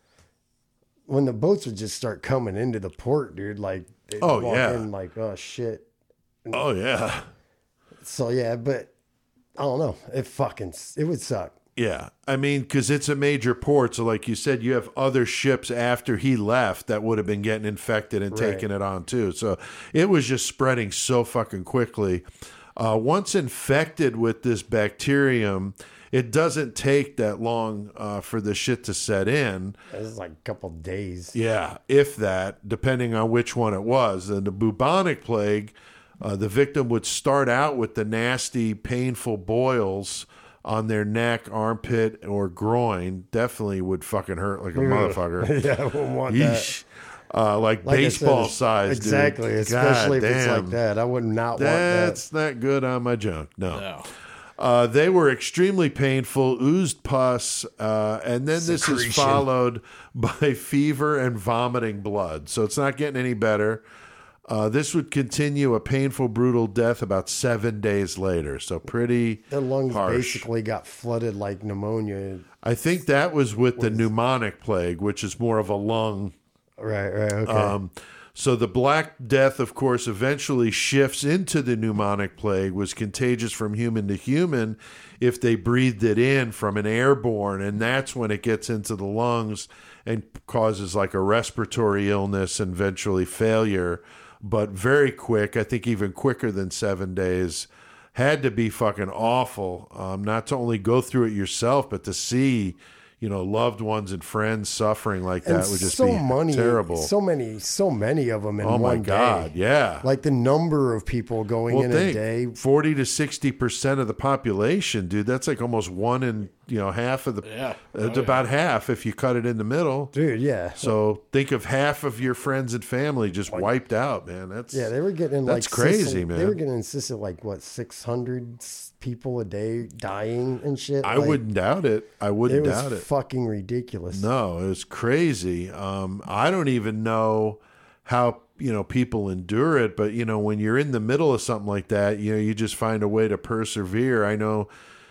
when the boats would just start coming into the port, dude, like, they'd Oh, walk yeah. in like, oh, shit. Oh, yeah. So, yeah, but I don't know. It fucking, it would suck. Yeah. I mean, because it's a major port. So, like you said, you have other ships after he left that would have been getting infected and Right. taking it on, too. So, it was just spreading so fucking quickly. Uh, once infected with this bacterium, it doesn't take that long uh, for the shit to set in. It was like a couple days. Yeah, if that, depending on which one it was. And the bubonic plague, uh, the victim would start out with the nasty, painful boils on their neck, armpit, or groin. Definitely would fucking hurt like a motherfucker. Yeah, I wouldn't want that. Yeesh. Uh, like, Like I said, baseball it's- size, Exactly, dude. especially God if it's damn. like that. I would not want that. That's not good on my junk. No. no. Uh, they were extremely painful, oozed pus, uh, and then this is Secretion. followed by fever and vomiting blood. So it's not getting any better. Uh, this would continue a painful, brutal death about seven days later. So pretty Their lungs harsh. basically got flooded like pneumonia. I think that was with the pneumonic plague, which is more of a lung. Right, right, okay. Um, so the Black Death, of course, eventually shifts into the pneumonic plague, was contagious from human to human if they breathed it in from an airborne, and that's when it gets into the lungs and causes like a respiratory illness and eventually failure. But very quick, I think even quicker than seven days, had to be fucking awful. Um, not to only go through it yourself, but to see, you know, loved ones and friends suffering like that And would just so be many, terrible. So many, so many of them in Oh one my God! day. Yeah. Like the number of people going well, in think a day. forty to sixty percent of the population, dude. That's like almost one in you know half of the. Yeah. It's Oh, about half if you cut it in the middle. Dude, yeah. So think of half of your friends and family just wiped out, man. That's Yeah, they were getting That's like crazy, insistent- man. They were getting insisted like what six hundred people a day dying and shit. I Like, wouldn't doubt it. I It wouldn't was doubt it. fucking ridiculous. No, it was crazy. Um, I don't even know how you know people endure it, but you know when you're in the middle of something like that, you know you just find a way to persevere. I know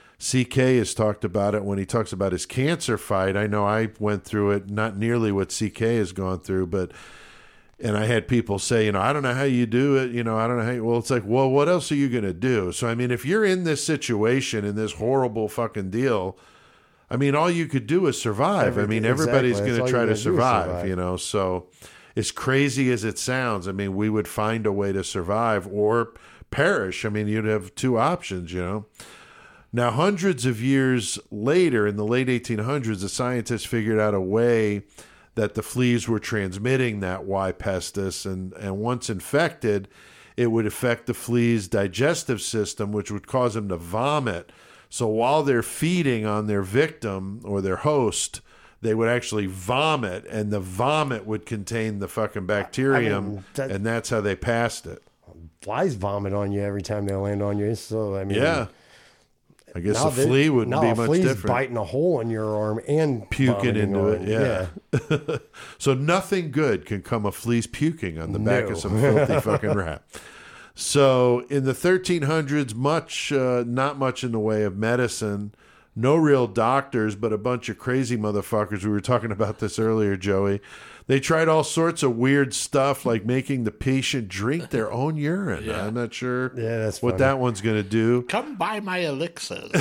C K has talked about it when he talks about his cancer fight. I know I went through it, not nearly what C K has gone through, but and I had people say, you know, I don't know how you do it. You know, I don't know how you, well, it's like, well, what else are you going to do? So, I mean, if you're in this situation, in this horrible fucking deal, I mean, all you could do is survive. Every- I mean, exactly. everybody's That's going to all you try to gotta do is survive, survive. you know. So, as crazy as it sounds, I mean, we would find a way to survive or perish. I mean, you'd have two options, you know. Now, hundreds of years later, in the late eighteen hundreds, the scientists figured out a way that the fleas were transmitting that Y. pestis, and, and once infected, it would affect the flea's digestive system, which would cause them to vomit. So while they're feeding on their victim or their host, they would actually vomit, and the vomit would contain the fucking bacterium, I mean, that- and that's how they passed it. Flies vomit on you every time they land on you. So I mean, Yeah. I guess now a they- flea wouldn't now be a much flea's different. biting a hole in your arm and Puking vomiting into on it, you. yeah. So nothing good can come of fleas puking on the back No. of some filthy fucking rat. So in the thirteen hundreds, much, uh, not much in the way of medicine, no real doctors, but a bunch of crazy motherfuckers. We were talking about this earlier, Joey. They tried all sorts of weird stuff, like making the patient drink their own urine. Yeah. I'm not sure Yeah, that's what funny. that one's going to do. Come buy my elixirs.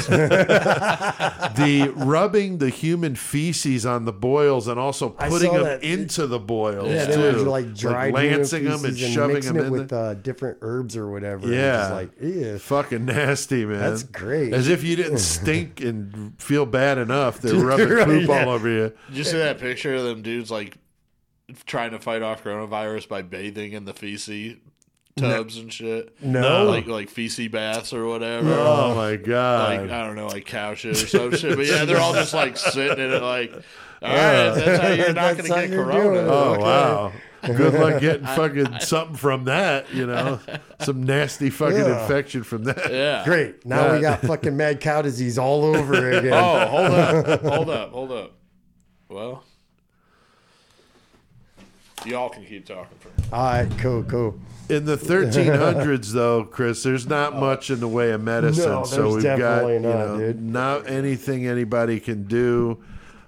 The rubbing the human feces on the boils and also I putting saw them that. into the boils Yeah, too. they would like dried human lancing them and feces shoving mixing them it in with the, uh, different herbs or whatever. and yeah, just like ew. fucking nasty, man. That's great. As if you didn't stink and feel bad enough. They're rubbing Right, poop yeah. all over you. Did you see that picture of them dudes like trying to fight off coronavirus by bathing in the feces tubs and shit? No. like like feces baths or whatever. Oh my Like god! I don't know, like cow shit or some shit. But yeah, they're all just like sitting in it, like, all right, that's how you're not That's gonna how get you're corona. doing it. Oh Okay. wow! Good luck getting fucking something from that. You know, some nasty fucking Yeah. infection from that. Yeah. Great. Now we got fucking mad cow disease all over again. Oh, hold up, hold up, hold up. Well, y'all can keep talking for me. All right, cool, cool. In the thirteen hundreds, though, Chris, there's not much in the way of medicine. No, so there's we've got definitely you not, know, dude. not anything anybody can do.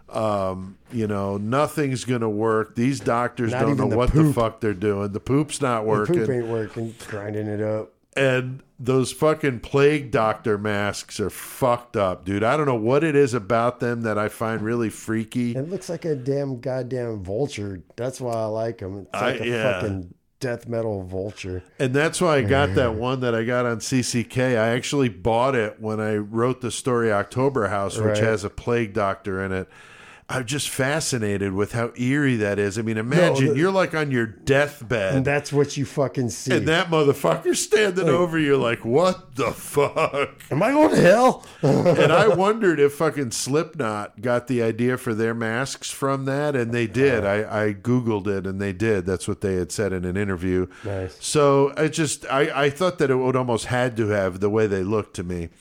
Um, you know, nothing's gonna work. These doctors Not don't know even the what the poop. fuck they're doing. The poop's not The working, poop ain't working, grinding it up. and those fucking plague doctor masks are fucked up, dude. I don't know what it is about them that I find really freaky. It looks like a damn goddamn vulture. That's why I like them. It's like I- a yeah. fucking death metal vulture. And that's why I got that one that I got on C C K. I actually bought it when I wrote the story October House, which Right. has a plague doctor in it. I'm just fascinated with how eerie that is. I mean, imagine the- you're like on your deathbed, And and, that's what you fucking see. that motherfucker's standing over you like, what the fuck? Am I going to hell? And I wondered if fucking Slipknot got the idea for their masks from that, and they did. I, I Googled it, and they did. That's what they had said in an interview. Nice. So I just, I, I thought that it would almost had to have the way they looked to me.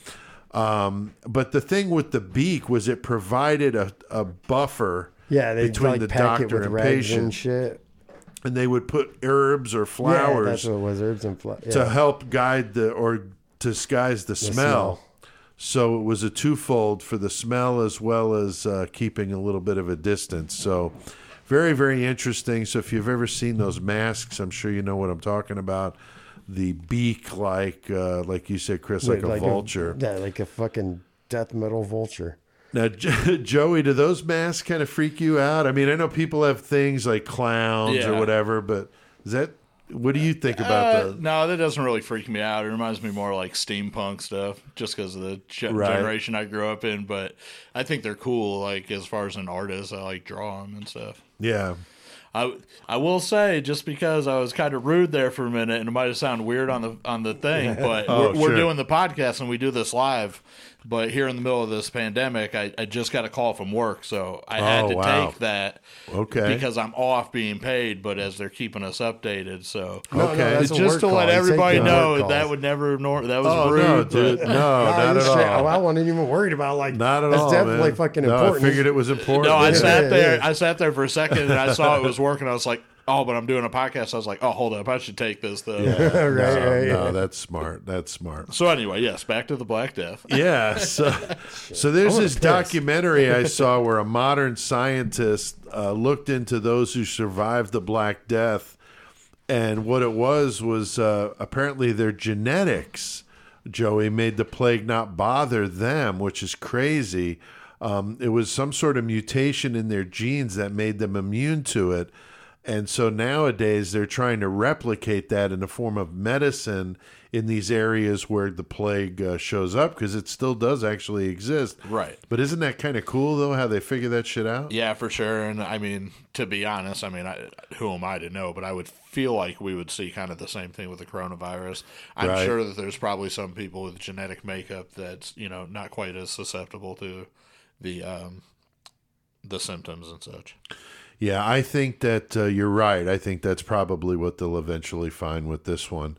Um, but the thing with the beak was it provided a, a buffer Yeah, they between like the pack it doctor with and rags and patient. shit. And they would put herbs or Yeah, flowers that's what it was. Herbs and flowers. to help guide the or disguise the, smell. smell. So it was a twofold for the smell as well as uh, keeping a little bit of a distance. So very, very interesting. So if you've ever seen those masks, I'm sure you know what I'm talking about. The beak, like uh, like you said, Chris, like, a vulture. yeah, like a fucking death metal vulture. Now, Jo- Joey, do those masks kind of freak you out? I mean, I know people have things like clowns or Yeah. whatever, but is that what do you think about Uh, that? no, that doesn't really freak me out. It reminds me more like steampunk stuff, just because of the ge- Right. generation I grew up in. But I think they're cool. Like as far as an artist, I like draw them and stuff. Yeah. I I will say, just because I was kind of rude there for a minute, and it might have sounded weird on the on the thing, but Oh, we're, we're sure. doing the podcast and we do this live. But here in the middle of this pandemic, I, I just got a call from work, so I had Oh, to wow. take that Okay. because I'm off being paid. But as they're keeping us updated, so No, no, Okay. that's a just work to call. let You take everybody the know work that calls. would never nor- that was Oh rude. no, but- dude, no, Nah, not you're at straight- all. I wasn't even worried about like Not at that's all, definitely man. fucking no, important. I figured it was important. No, I Yeah, sat yeah, there. yeah. I sat there for a second, and I saw it was working. I was like, "Oh, but I'm doing a podcast." I was like, "Oh, hold up, I should take this though." right, no, right, no, yeah. that's smart. That's smart. So anyway, yes, back to the Black Death. Yeah. So, so there's wanna this piss. documentary I saw where a modern scientist uh, looked into those who survived the Black Death, and what it was was uh, apparently their genetics, Joey, made the plague not bother them, which is crazy. Um, it was some sort of mutation in their genes that made them immune to it. And so nowadays they're trying to replicate that in the form of medicine in these areas where the plague uh, shows up, because it still does actually exist. Right. But isn't that kind of cool, though, how they figure that shit out? Yeah, for sure. And I mean, to be honest, I mean, I, who am I to know? But I would feel like we would see kind of the same thing with the coronavirus. I'm Right. sure that there's probably some people with genetic makeup that's, you know, not quite as susceptible to the um, the symptoms and such. Yeah, I think that uh, you're right. I think that's probably what they'll eventually find with this one.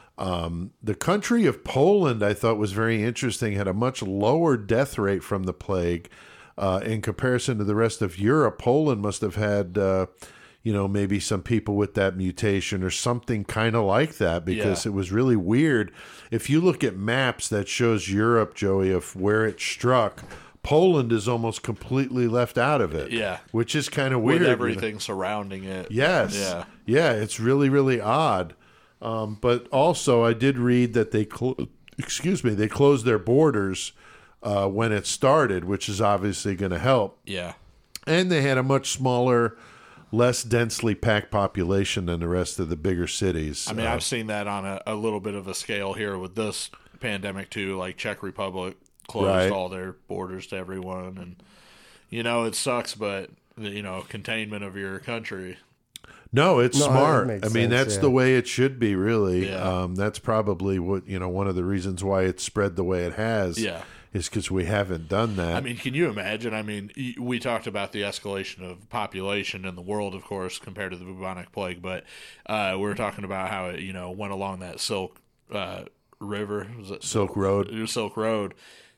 Um, the country of Poland, I thought, was very interesting, had a much lower death rate from the plague uh, in comparison to the rest of Europe. Poland must have had, uh, you know, maybe some people with that mutation or something kind of like that, because Yeah. it was really weird. If you look at maps that shows Europe, Joey, of where it struck, Poland is almost completely left out of it. Yeah. Which is kind of weird. With you know? everything surrounding it. Yes. Yeah. Yeah, it's really, really odd. Um, but also, I did read that they, clo- excuse me, they closed their borders uh, when it started, which is obviously going to help. Yeah. And they had a much smaller, less densely packed population than the rest of the bigger cities. I mean, Uh, I've seen that on a, a little bit of a scale here with this pandemic, too. Like, Czech Republic closed Right. all their borders to everyone. And, you know, it sucks, but, you know, containment of your country. No, it's No, it smart. makes I mean, sense, that's yeah. the way it should be, really. Yeah. Um, that's probably what, you know, one of the reasons why it's spread the way it has. Yeah. Is because we haven't done that. I mean, can you imagine? I mean, y- we talked about the escalation of population in the world, of course, compared to the bubonic plague, but uh, we were talking about how it, you know, went along that Silk uh, River, was it Silk Road. It was Silk Road,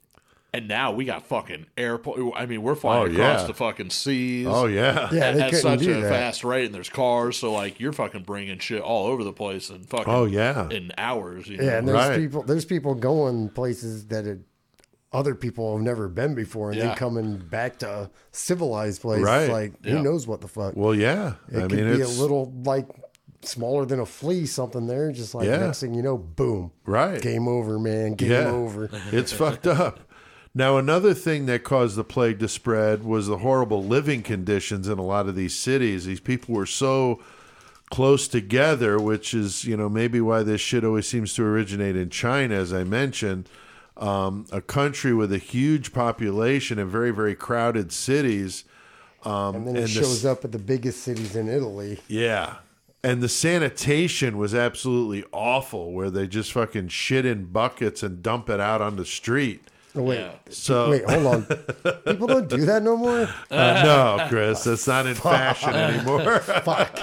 and now we got fucking airport. I mean, we're flying Oh, across yeah. the fucking seas. Oh, yeah. Yeah, at, they at couldn't such do a that. fast rate, and there's cars, so like you're fucking bringing shit all over the place and fucking Oh, yeah. in hours. You know? Yeah, and there's Right. people there's people going places that it, other people have never been before, and Yeah. then coming back to a civilized place. Right. Like Yeah. who knows what the fuck? Well, yeah. it I could mean, be a it's little like smaller than a flea, something there. Just like Yeah. next thing you know, boom, right. game over, man, game Yeah. over. It's fucked up. Now, another thing that caused the plague to spread was the horrible living conditions in a lot of these cities. These people were so close together, which is, you know, maybe why this shit always seems to originate in China, as I mentioned. Um, a country with a huge population and very, very crowded cities. Um, And then it the shows s- up at the biggest cities in Italy. Yeah. And the sanitation was absolutely awful, where they just fucking shit in buckets and dump it out on the street. Oh, wait, Yeah. So wait, hold on. People don't do that no more. Uh, no, Chris, that's not in fashion anymore. Fuck.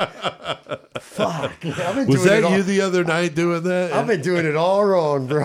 I've been Was doing that it all, you the other night doing that? I've been doing it all wrong, bro.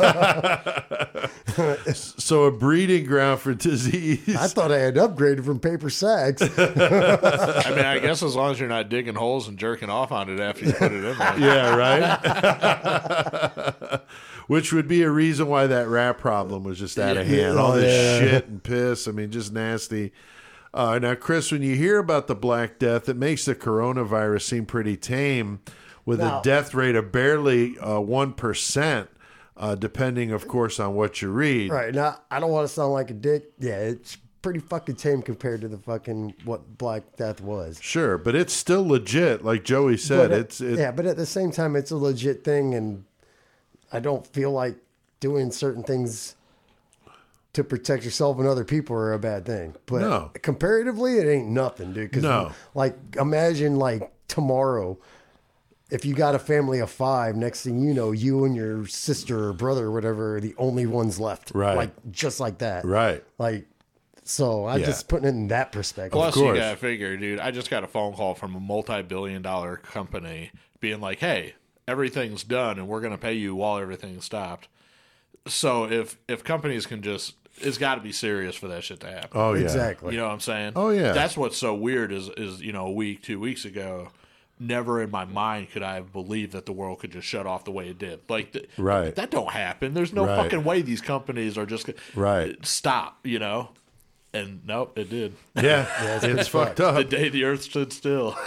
So a breeding ground for disease. I thought I had upgraded from paper sacks. I mean, I guess as long as you're not digging holes and jerking off on it after you put it in there. Yeah, right. Which would be a reason why that rat problem was just out of hand. All Oh, this yeah. shit and piss. I mean, just nasty. Uh, now, Chris, when you hear about the Black Death, it makes the coronavirus seem pretty tame, with Now- a death rate of barely uh, one percent, uh, depending, of course, on what you read. Right now, I don't want to sound like a dick. Yeah, it's pretty fucking tame compared to the fucking what Black Death was. Sure, but it's still legit. Like Joey said, But at- it's it, yeah, but at the same time, it's a legit thing, and I don't feel like doing certain things to protect yourself and other people are a bad thing. But No. comparatively, it ain't nothing, dude. 'Cause, No. like, imagine like tomorrow, if you got a family of five, next thing you know, you and your sister or brother or whatever are the only ones left. Right. Like just like that. right. Like, so I'm Yeah. just putting it in that perspective. Plus, you course. gotta figure, dude. I just got a phone call from a multi-billion-dollar company being like, "Hey, everything's done, and we're gonna pay you while everything's stopped." So if if companies can just, it's got to be serious for that shit to happen. Oh yeah, Exactly. You know what I'm saying? Oh, yeah. That's what's so weird is is you know a week, two weeks ago, never in my mind could I have believed that the world could just shut off the way it did. Like th- Right. that don't happen. There's no Right. fucking way these companies are just gonna Right. stop. You know. And nope, it did. Yeah, it's fucked up. The day the earth stood still.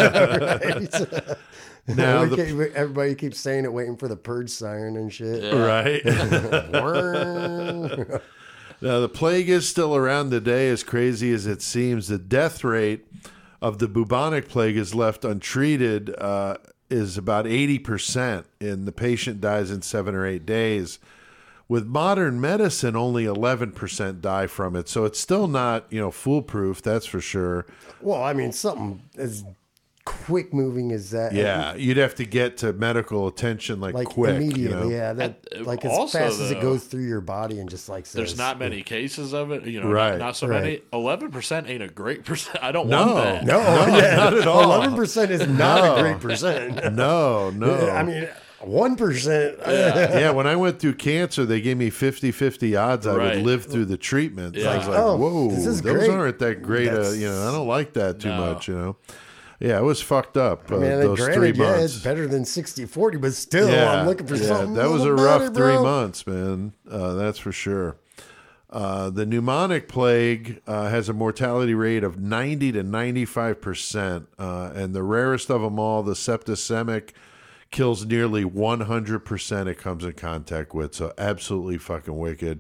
Now We the keep- everybody keeps saying it, waiting for the purge siren and shit. right. Now, the plague is still around today, as crazy as it seems. The death rate of the bubonic plague is left untreated uh, is about eighty percent, and the patient dies in seven or eight days. With modern medicine, only eleven percent die from it. So it's still not, you know, foolproof, that's for sure. Well, I mean, something as quick moving as that. Yeah, you'd have to get to medical attention like, Like quick. immediately, you know? yeah. That And, uh, like as also, fast as it though, goes through your body and just like says, There's not many cases of it, you know, Right, not, not so right. many. eleven percent ain't a great percent. I don't No. want that. No, No, yeah, not at all. Eleven percent is not No. a great percent. No, no. I mean, one percent. yeah, when I went through cancer, they gave me fifty-fifty odds I Right. would live through the treatment. Yeah. I was like, Oh, whoa, this is those great. aren't that great. Uh, That's- you know, I don't like that too No. much, you know. Yeah, it was fucked up, uh, I mean, those granted, three yeah, months. it's better than sixty forty, but still, yeah, I'm looking for yeah, something. that was a little rough better, three bro. months, man. Uh, that's for sure. Uh, the pneumonic plague uh, has a mortality rate of ninety to ninety-five percent, uh, and the rarest of them all, the septicemic, kills nearly one hundred percent it comes in contact with. So absolutely fucking wicked.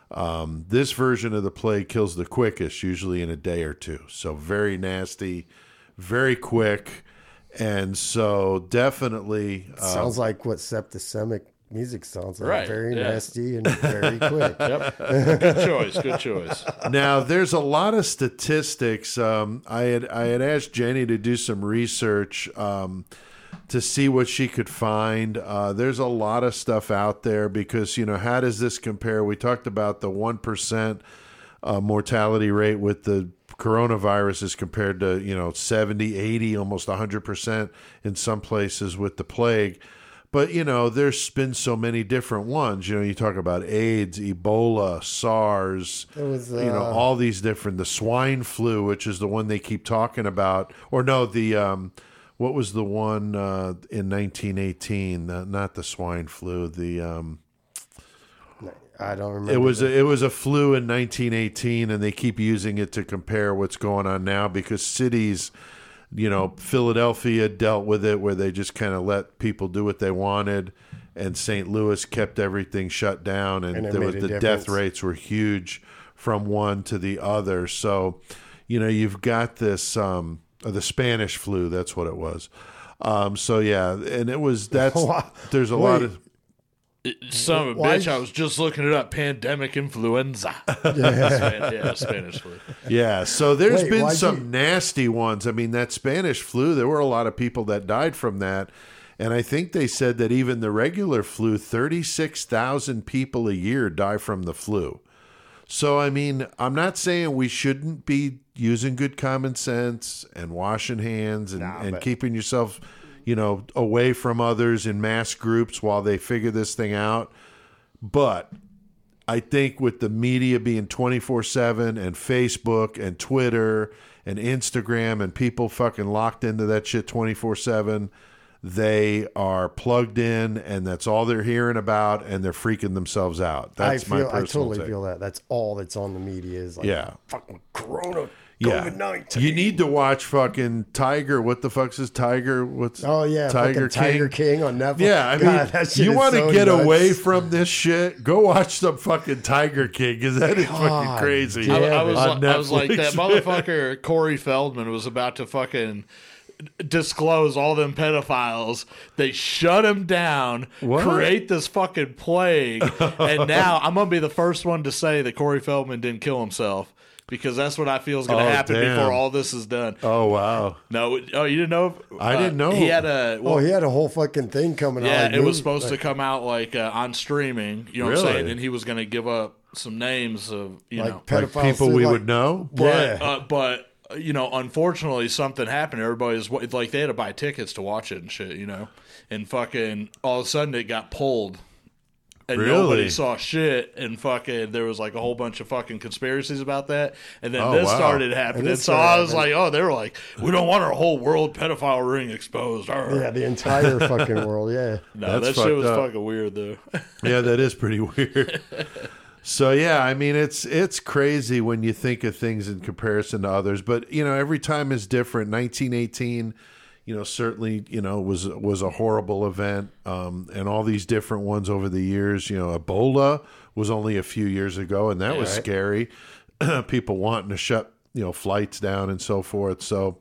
Um, this version of the plague kills the quickest, usually in a day or two. So very nasty, very quick. And so definitely uh, Sounds like what septicemic music sounds like. Right, Very yeah. nasty and very quick. Yep. Good choice. Good choice. now there's a lot of statistics. Um, I had I had asked Jenny to do some research um, to see what she could find. Uh, there's a lot of stuff out there because, you know, how does this compare? We talked about the one percent uh, mortality rate with the coronavirus as compared to, you know, seventy, eighty, almost one hundred percent in some places with the plague. But, you know, there's been so many different ones. You know, you talk about AIDS, Ebola, SARS, It was, you know, uh, all these different, the swine flu, which is the one they keep talking about. Or no, the, um, what was the one uh, in nineteen eighteen? Uh, not the swine flu, the, um, I don't remember. it was the- a, it was a flu in nineteen eighteen, and they keep using it to compare what's going on now because cities, you know, Philadelphia dealt with it where they just kind of let people do what they wanted, and Saint Louis kept everything shut down, and, And it there was made a the difference. death rates were huge from one to the other. So, you know, you've got this um, uh, the Spanish flu. That's what it was. Um, so yeah, and it was that's Wow. there's a Wait. lot of. Son of a Why- bitch, I was just looking it up. Pandemic influenza. Span- yeah, Spanish flu. Yeah, so there's Wait, been why'd some you- nasty ones. I mean, that Spanish flu, there were a lot of people that died from that. And I think they said that even the regular flu, thirty-six thousand people a year die from the flu. So, I mean, I'm not saying we shouldn't be using good common sense and washing hands and, and but- keeping yourself, you know, away from others in mass groups while they figure this thing out. But I think with the media being twenty-four seven and Facebook and Twitter and Instagram and people fucking locked into that shit twenty-four seven, they are plugged in and that's all they're hearing about and they're freaking themselves out. That's I feel, my I personal totally take. feel that. That's all that's on the media is like, Yeah. fucking Corona, Yeah. COVID nineteen. You need to watch fucking Tiger. What the fuck's his Tiger? What's Oh yeah, Tiger fucking Tiger King on Netflix. Yeah, I mean, God, that shit you is want to so get nuts. away from this shit? Go watch some fucking Tiger King because that is fucking God crazy. damn I, I was, On I was like, Netflix. that motherfucker Corey Feldman was about to fucking disclose all them pedophiles. They shut him down, What? create this fucking plague, and now I'm gonna be the first one to say that Corey Feldman didn't kill himself because that's what I feel is gonna Oh, happen damn. before all this is done. Oh wow! No, oh, you didn't know? I didn't know. He had a well, Oh, he had a whole fucking thing coming out. yeah, like, it was movie- supposed to like, come out like uh, on streaming. You know what I'm Really? saying? And he was gonna give up some names of you like know. Like pedophiles people too, we like- would know. But Yeah. uh, but uh, you know, unfortunately, something happened. Everybody's like they had to buy tickets to watch it and shit. You know, and fucking all of a sudden it got pulled, and Really? nobody saw shit. And fucking there was like a whole bunch of fucking conspiracies about that. And then Oh, this wow. started happening. And this So started I was like, oh, they were like, we don't want our whole world pedophile ring exposed. Arr. Yeah, the entire fucking world. Yeah. no, That's that shit was fucked up. fucking weird though. Yeah, that is pretty weird. So yeah, I mean it's it's crazy when you think of things in comparison to others, but you know every time is different. nineteen eighteen, you know, certainly, you know, was was a horrible event, um, and all these different ones over the years. You know, Ebola was only a few years ago, and that was Right. scary. People wanting to shut, you know, flights down and so forth. So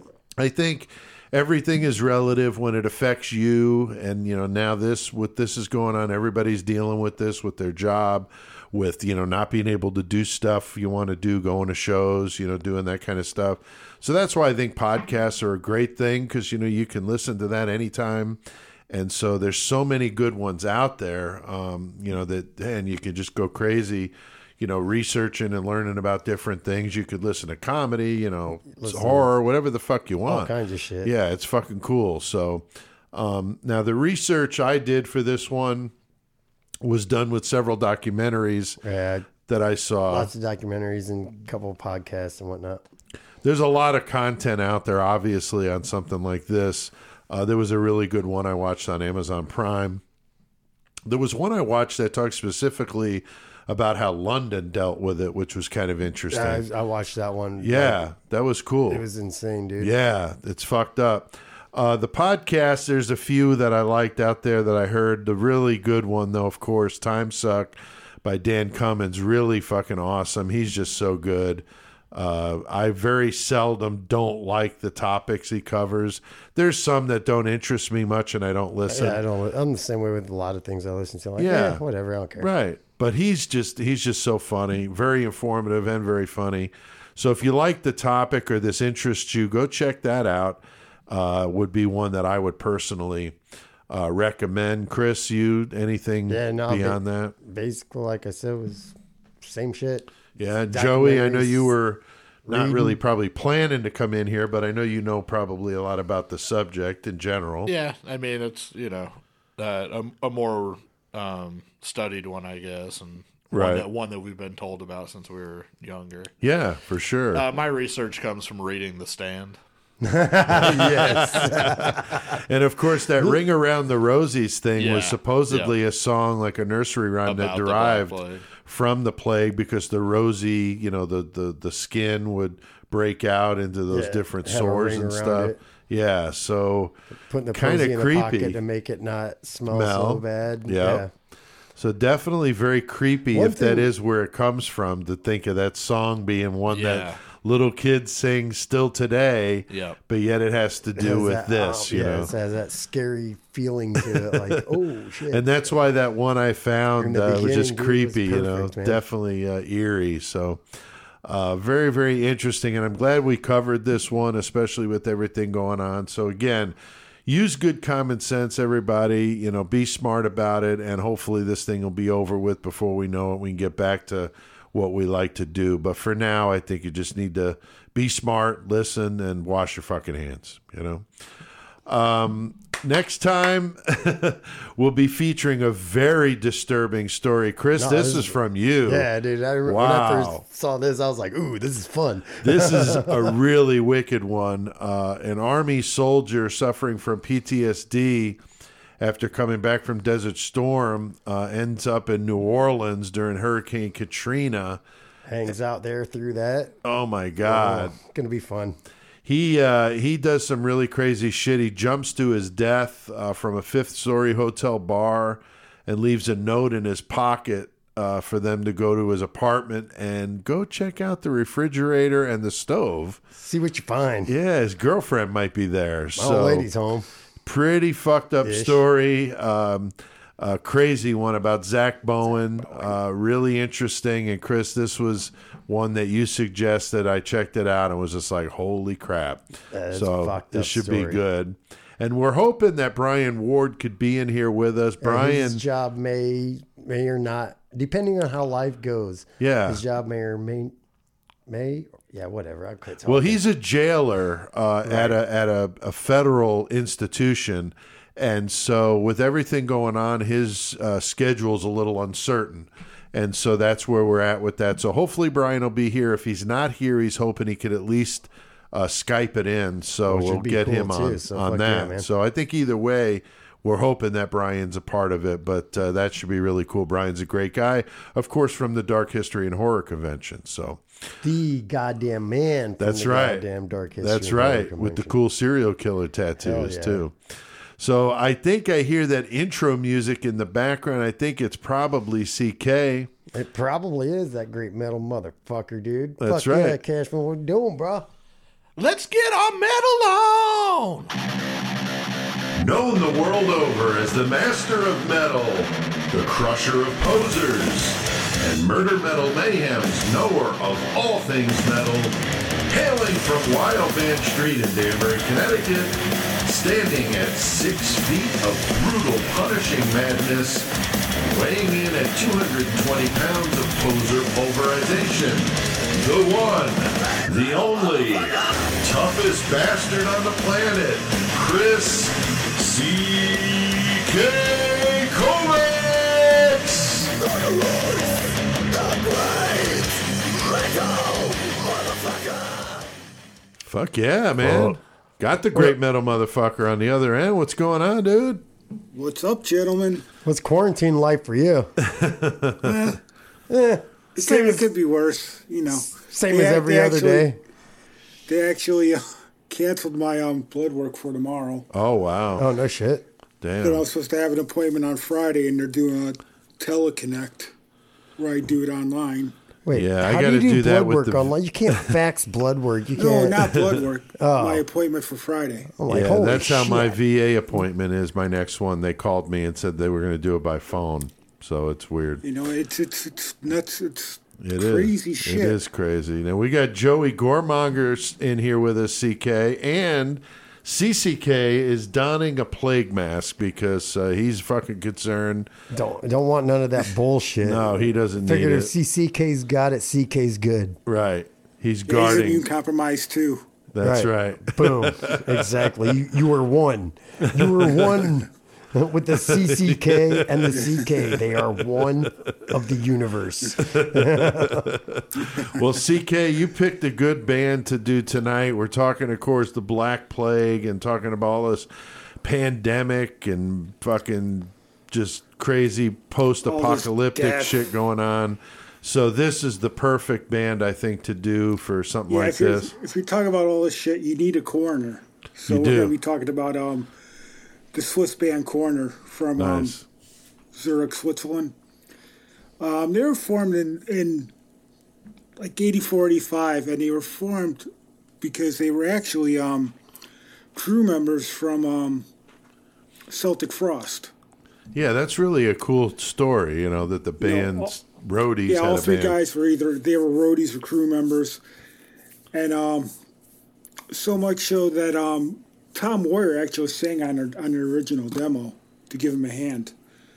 I think everything is relative when it affects you. And, you know, now this, what this is going on, everybody's dealing with this with their job, with, you know, not being able to do stuff you want to do, going to shows, you know, doing that kind of stuff. So that's why I think podcasts are a great thing, because, you know, you can listen to that anytime. And so there's so many good ones out there, um, you know, that, and you can just go crazy, you know, researching and learning about different things. You could listen to comedy, you know, Listen horror, whatever the fuck you want. All kinds of shit. Yeah, it's fucking cool. So um, now the research I did for this one was done with several documentaries Yeah, that I saw. lots of documentaries and a couple of podcasts and whatnot. There's a lot of content out there, obviously, on something like this. Uh, there was a really good one I watched on Amazon Prime. There was one I watched that talked specifically about how London dealt with it, which was kind of interesting. I, I watched that one. Yeah, that was cool. It was insane, dude. Yeah, it's fucked up. Uh, the podcast, there's a few that I liked out there that I heard. The really good one, though, of course, Time Suck by Dan Cummins, really fucking awesome. He's just so good. Uh, I very seldom don't like the topics he covers. There's some that don't interest me much, and I don't listen. Yeah, I don't. I'm the same way with a lot of things I listen to. Like, Yeah. yeah, whatever, I don't care. Right. But he's just he's just so funny, very informative and very funny. So if you like the topic or this interests you, go check that out. Uh, would be one that I would personally uh, recommend. Chris, you anything Yeah, no, beyond ba- that? Basically, like I said, was same shit. Yeah, Joey, I know documentaries, you were not reading. really probably planning to come in here, but I know you know probably a lot about the subject in general. Yeah, I mean it's you know uh, a, a more um, studied one, I guess, and Right. one that one that we've been told about since we were younger. Yeah, for sure. Uh, my research comes from reading The Stand. Yes. And of course, that "Ring Around the Rosies" thing was Yeah, supposedly a song, like a nursery rhyme that About the Black derived Plague. from the plague, because the rosy, you know, the the the skin would break out into those Yeah, different have a sores ring and around stuff. it. Yeah, so Putting the Kinda posy in creepy. the pocket to make it not smell, Smell. so bad. Yep. Yeah. so definitely very creepy One if that thing- is where it comes from. To think of that song being one Yeah. that little kids sing still today, Yep. but yet it has to It do has with that, this, oh, you yeah, know. it has that scary feeling to it, like, oh shit. And that's why that one I found In the uh, was just beginning, dude, it was creepy, you know, perfect, man. definitely uh, eerie. So, uh, very, very interesting. And I'm glad we covered this one, especially with everything going on. So, again, use good common sense, everybody. You know, be smart about it. And hopefully this thing will be over with before we know it. We can get back to what we like to do. But for now, I think you just need to be smart, listen, and wash your fucking hands, you know. Um, next time, we'll be featuring a very disturbing story. Chris, No, this this is is- from you. yeah, dude. I, When I Wow. first saw this, I was like, ooh, this is fun. This is a really wicked one. Uh, an Army soldier suffering from P T S D after coming back from Desert Storm uh, ends up in New Orleans during Hurricane Katrina. Hangs out there through that. Oh, my God. Oh, gonna be fun. He uh, he does some really crazy shit. He jumps to his death uh, from a fifth-story hotel bar and leaves a note in his pocket uh, for them to go to his apartment and go check out the refrigerator and the stove. See what you find. Yeah, his girlfriend might be there. My So old lady's home. pretty fucked up Ish. story. Um, a crazy one about Zach Bowen. Uh, really interesting. And Chris, this was one that you suggested. I checked it out and was just like, holy crap. That's so fucked this up should be story. good. And we're hoping that Brian Ward could be in here with us. And Brian, his job may may or not, depending on how life goes. Yeah. His job may or may may yeah, whatever. I quit talking. well, he's a jailer uh, at a at a, a federal institution. And so with everything going on, his uh, schedule's a little uncertain. And so that's where we're at with that. So hopefully Brian will be here. If he's not here, he's hoping he could at least uh, Skype it in. So Which we'll would be get cool him on, too. So on fuck yeah, that. man. So I think either way, we're hoping that Brian's a part of it, but uh, that should be really cool. Brian's a great guy, of course, from the Dark History and Horror Convention. So The goddamn man. From that's the right. Goddamn Dark History. That's and Horror right. With the Convention. cool serial killer tattoos yeah. too. So I think I hear that intro music in the background. I think it's probably C K. It probably is that great metal motherfucker, dude. That's Fuck right. Yeah, Cashman, what you doing, bro? Let's get our metal on! Known the world over as the Master of Metal, the Crusher of Posers, and Murder Metal Mayhem's knower of all things metal, hailing from Wild Van Street in Danbury, Connecticut, standing at six feet of brutal, punishing madness, weighing in at two hundred twenty pounds of poser pulverization, the one, the only, toughest bastard on the planet, Chris C K Kovacs! Fuck yeah, man. Got the great metal motherfucker on the other end. What's going on, dude? What's up, gentlemen? What's quarantine life for you? Eh, Eh, it, same could, it as, could be worse, you know. same They as ac- every they other actually- day. They actually uh, canceled my um, blood work for tomorrow. Oh, wow. Oh, no shit. But I Damn. was supposed to have an appointment on Friday, and they're doing a teleconnect where I do it online. Wait, Yeah, I how gotta do you do, do that blood with work the- online? You can't fax blood work. You No, can't. not blood work. Oh. My appointment for Friday. I'm like, Yeah, holy that's how shit. my V A appointment is. My next one, they called me and said they were going to do it by phone. So it's weird. You know, it's it's it's nuts. It's It is crazy shit. It is crazy. Now we got Joey Gormonger in here with us, C K, and C C K is donning a plague mask because uh, he's fucking concerned. Don't don't want none of that bullshit. No, he doesn't need Figured it. if C C K's got it, C K's good. Right. He's Yeah, he's guarding. immune compromised too. That's right. Boom. Exactly. You, you were one. You were one with the C C K and the C K. They are one of the universe. Well, C K, you picked a good band to do tonight. We're talking, of course, the Black Plague and talking about all this pandemic and fucking just crazy post-apocalyptic death. shit going on. So this is the perfect band, I think, to do for something Yeah, like if you're, this. if you're talking about all this shit, you need a coroner. So You we're do. going to be talking about um, the Swiss band Coroner from um, Nice. Zurich, Switzerland. Um, they were formed in, in like eighty-four, eighty-five, and they were formed because they were actually um, crew members from um, Celtic Frost. Yeah, that's really a cool story, you know, that the band's roadies Yeah, had all a three band. guys were either they were roadies or crew members, and um, so much so that um, Tom Warrior actually sang on their on their original demo to give him a hand.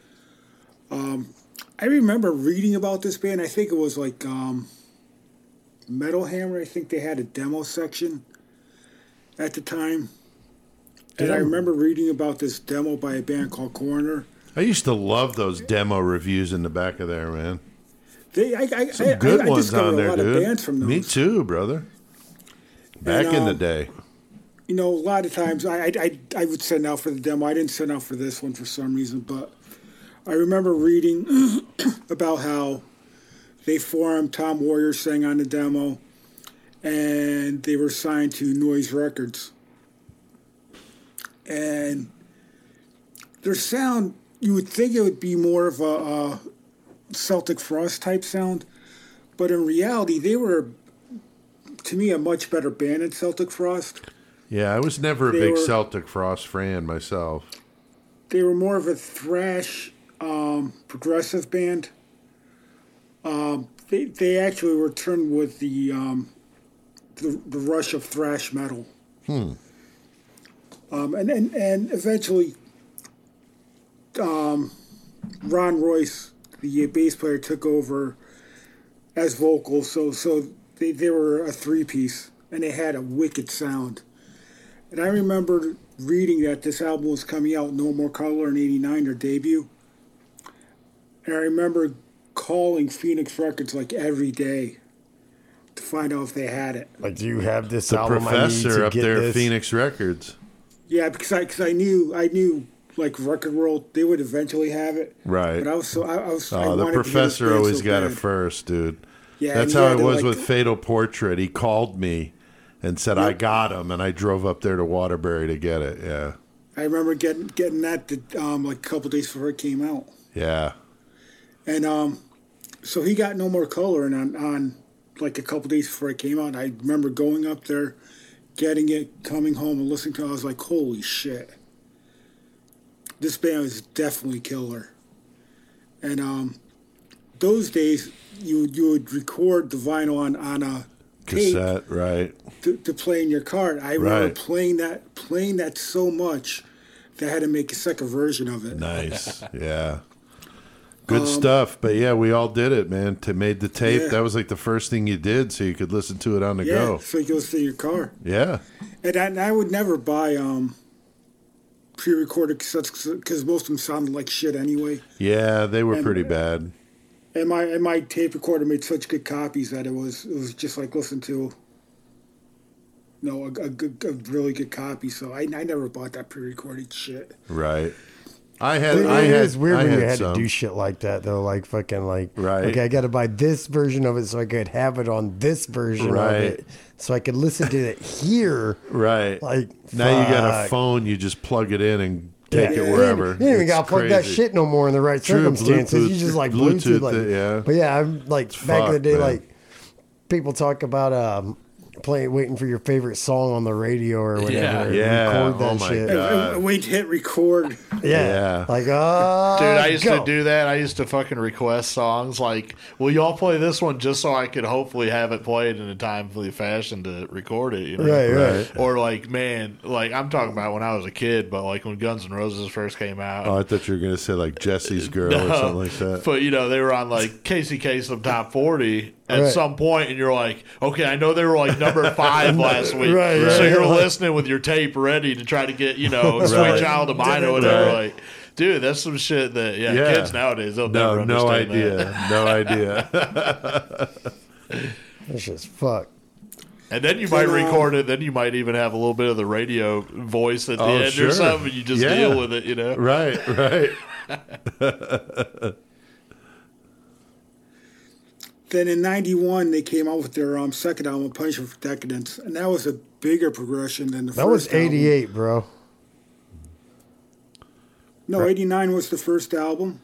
Um, I remember reading about this band. I think it was like um, Metal Hammer. I think they had a demo section at the time, and I remember reading about this demo by a band called Coroner. I used to love those demo reviews in the back of there, man. They, I, I, Some I, good I, I ones discovered on there, a lot dude. of bands from those. Me too, brother. Back And, in the um, day. You know, a lot of times I, I, I, I would send out for the demo. I didn't send out for this one for some reason, but I remember reading about how they formed. Tom Warrior sang on the demo, and they were signed to Noise Records. And their sound, you would think it would be more of a, a Celtic Frost type sound, but in reality, they were, to me, a much better band than Celtic Frost. Yeah, I was never a They big were- Celtic Frost fan myself. They were more of a thrash, um, progressive band. Um, they they actually returned with the um, the, the rush of thrash metal. Hmm. Um, and, and and eventually, um, Ron Royce, the bass player, took over as vocal. So so they, they were a three piece, and they had a wicked sound. And I remember reading that this album was coming out, No More Color, in eighty-nine, their debut. And I remember calling Phoenix Records like every day to find out if they had it. Like, do you have this The album? I need professor to up get there, this. Phoenix Records. Yeah, because I, cause I knew I knew like Record World, they would eventually have it. Right. But I was so I, I was. I Oh, the wanted to hear this professor band always so got bad. it first, dude. Yeah, That's and he how had it to, was like- with Fatal Portrait. He called me and said, I got him, and I drove up there to Waterbury to get it. Yeah. I remember getting getting that the, um, like a couple days before it came out, Yeah. and um, so he got No More Color, and on, on like a couple days before it came out, I remember going up there, getting it, coming home and listening to it. I was like, holy shit, this band is definitely killer. And um, those days, you you would record the vinyl on on a tape Cassette, right. to, to play in your car. I remember Right. playing that playing that so much that I had to make a second version of it. Nice. Yeah. Good stuff. But yeah, we all did it, man. To made the tape. Yeah. That was like the first thing you did so you could listen to it on the Yeah, go. so you can listen to your car. Yeah. And I, and I would never buy um, pre-recorded cassettes because most of them sounded like shit anyway. Yeah, they were And- pretty bad. And my and my tape recorder made such good copies that it was it was just like listening to, you know, a, a, good, a really good copy. So I, I never bought that pre-recorded shit. Right. I had It, I it had is weird I when you had had some. to do shit like that though, like fucking like Right. okay, I got to buy this version of it so I could have it on this version Right. of it, so I could listen to it here. Right. Like Now you got a fuck. phone, you just plug it in and take Yeah. it wherever. You didn't even It's got to plug that crazy. shit no more in the right True, circumstances. Bluetooth- you just like Bluetooth, Bluetooth like it, yeah. But yeah, I'm like back in the fucked, day, man. like people talk about um playing, waiting for your favorite song on the radio or whatever. Yeah. and Yeah. record that Oh my shit. God. And, and wait to hit record. Yeah. Yeah. Like, uh, Dude, I used go. to do that. I used to fucking request songs like, will y'all play this one just so I could hopefully have it played in a timely fashion to record it, you know? Right, right. Or like, man, like I'm talking about when I was a kid, but like when Guns N' Roses first came out. Oh, I thought you were gonna say like Jesse's Girl or No, something like that. But you know, they were on like Casey Kasem Top forty at Right. some point, and you're like, okay, I know they were like number five last week, Right, so right. you're listening with your tape ready to try to get, you know, Sweet Right. Child of Mine or whatever. Right. Like, dude, that's some shit that yeah, Yeah. kids nowadays they'll No, never no understand idea. that. No idea. That's just fuck. And then you might Then, um, record it. Then you might even have a little bit of the radio voice at the Oh, end sure. or something. You just Yeah. deal with it, you know. Right, right. Then in ninety-one, they came out with their um, second album, Punishment for Decadence, and that was a bigger progression than the That was first album. eighty-eight, bro. No, eighty-nine was the first album.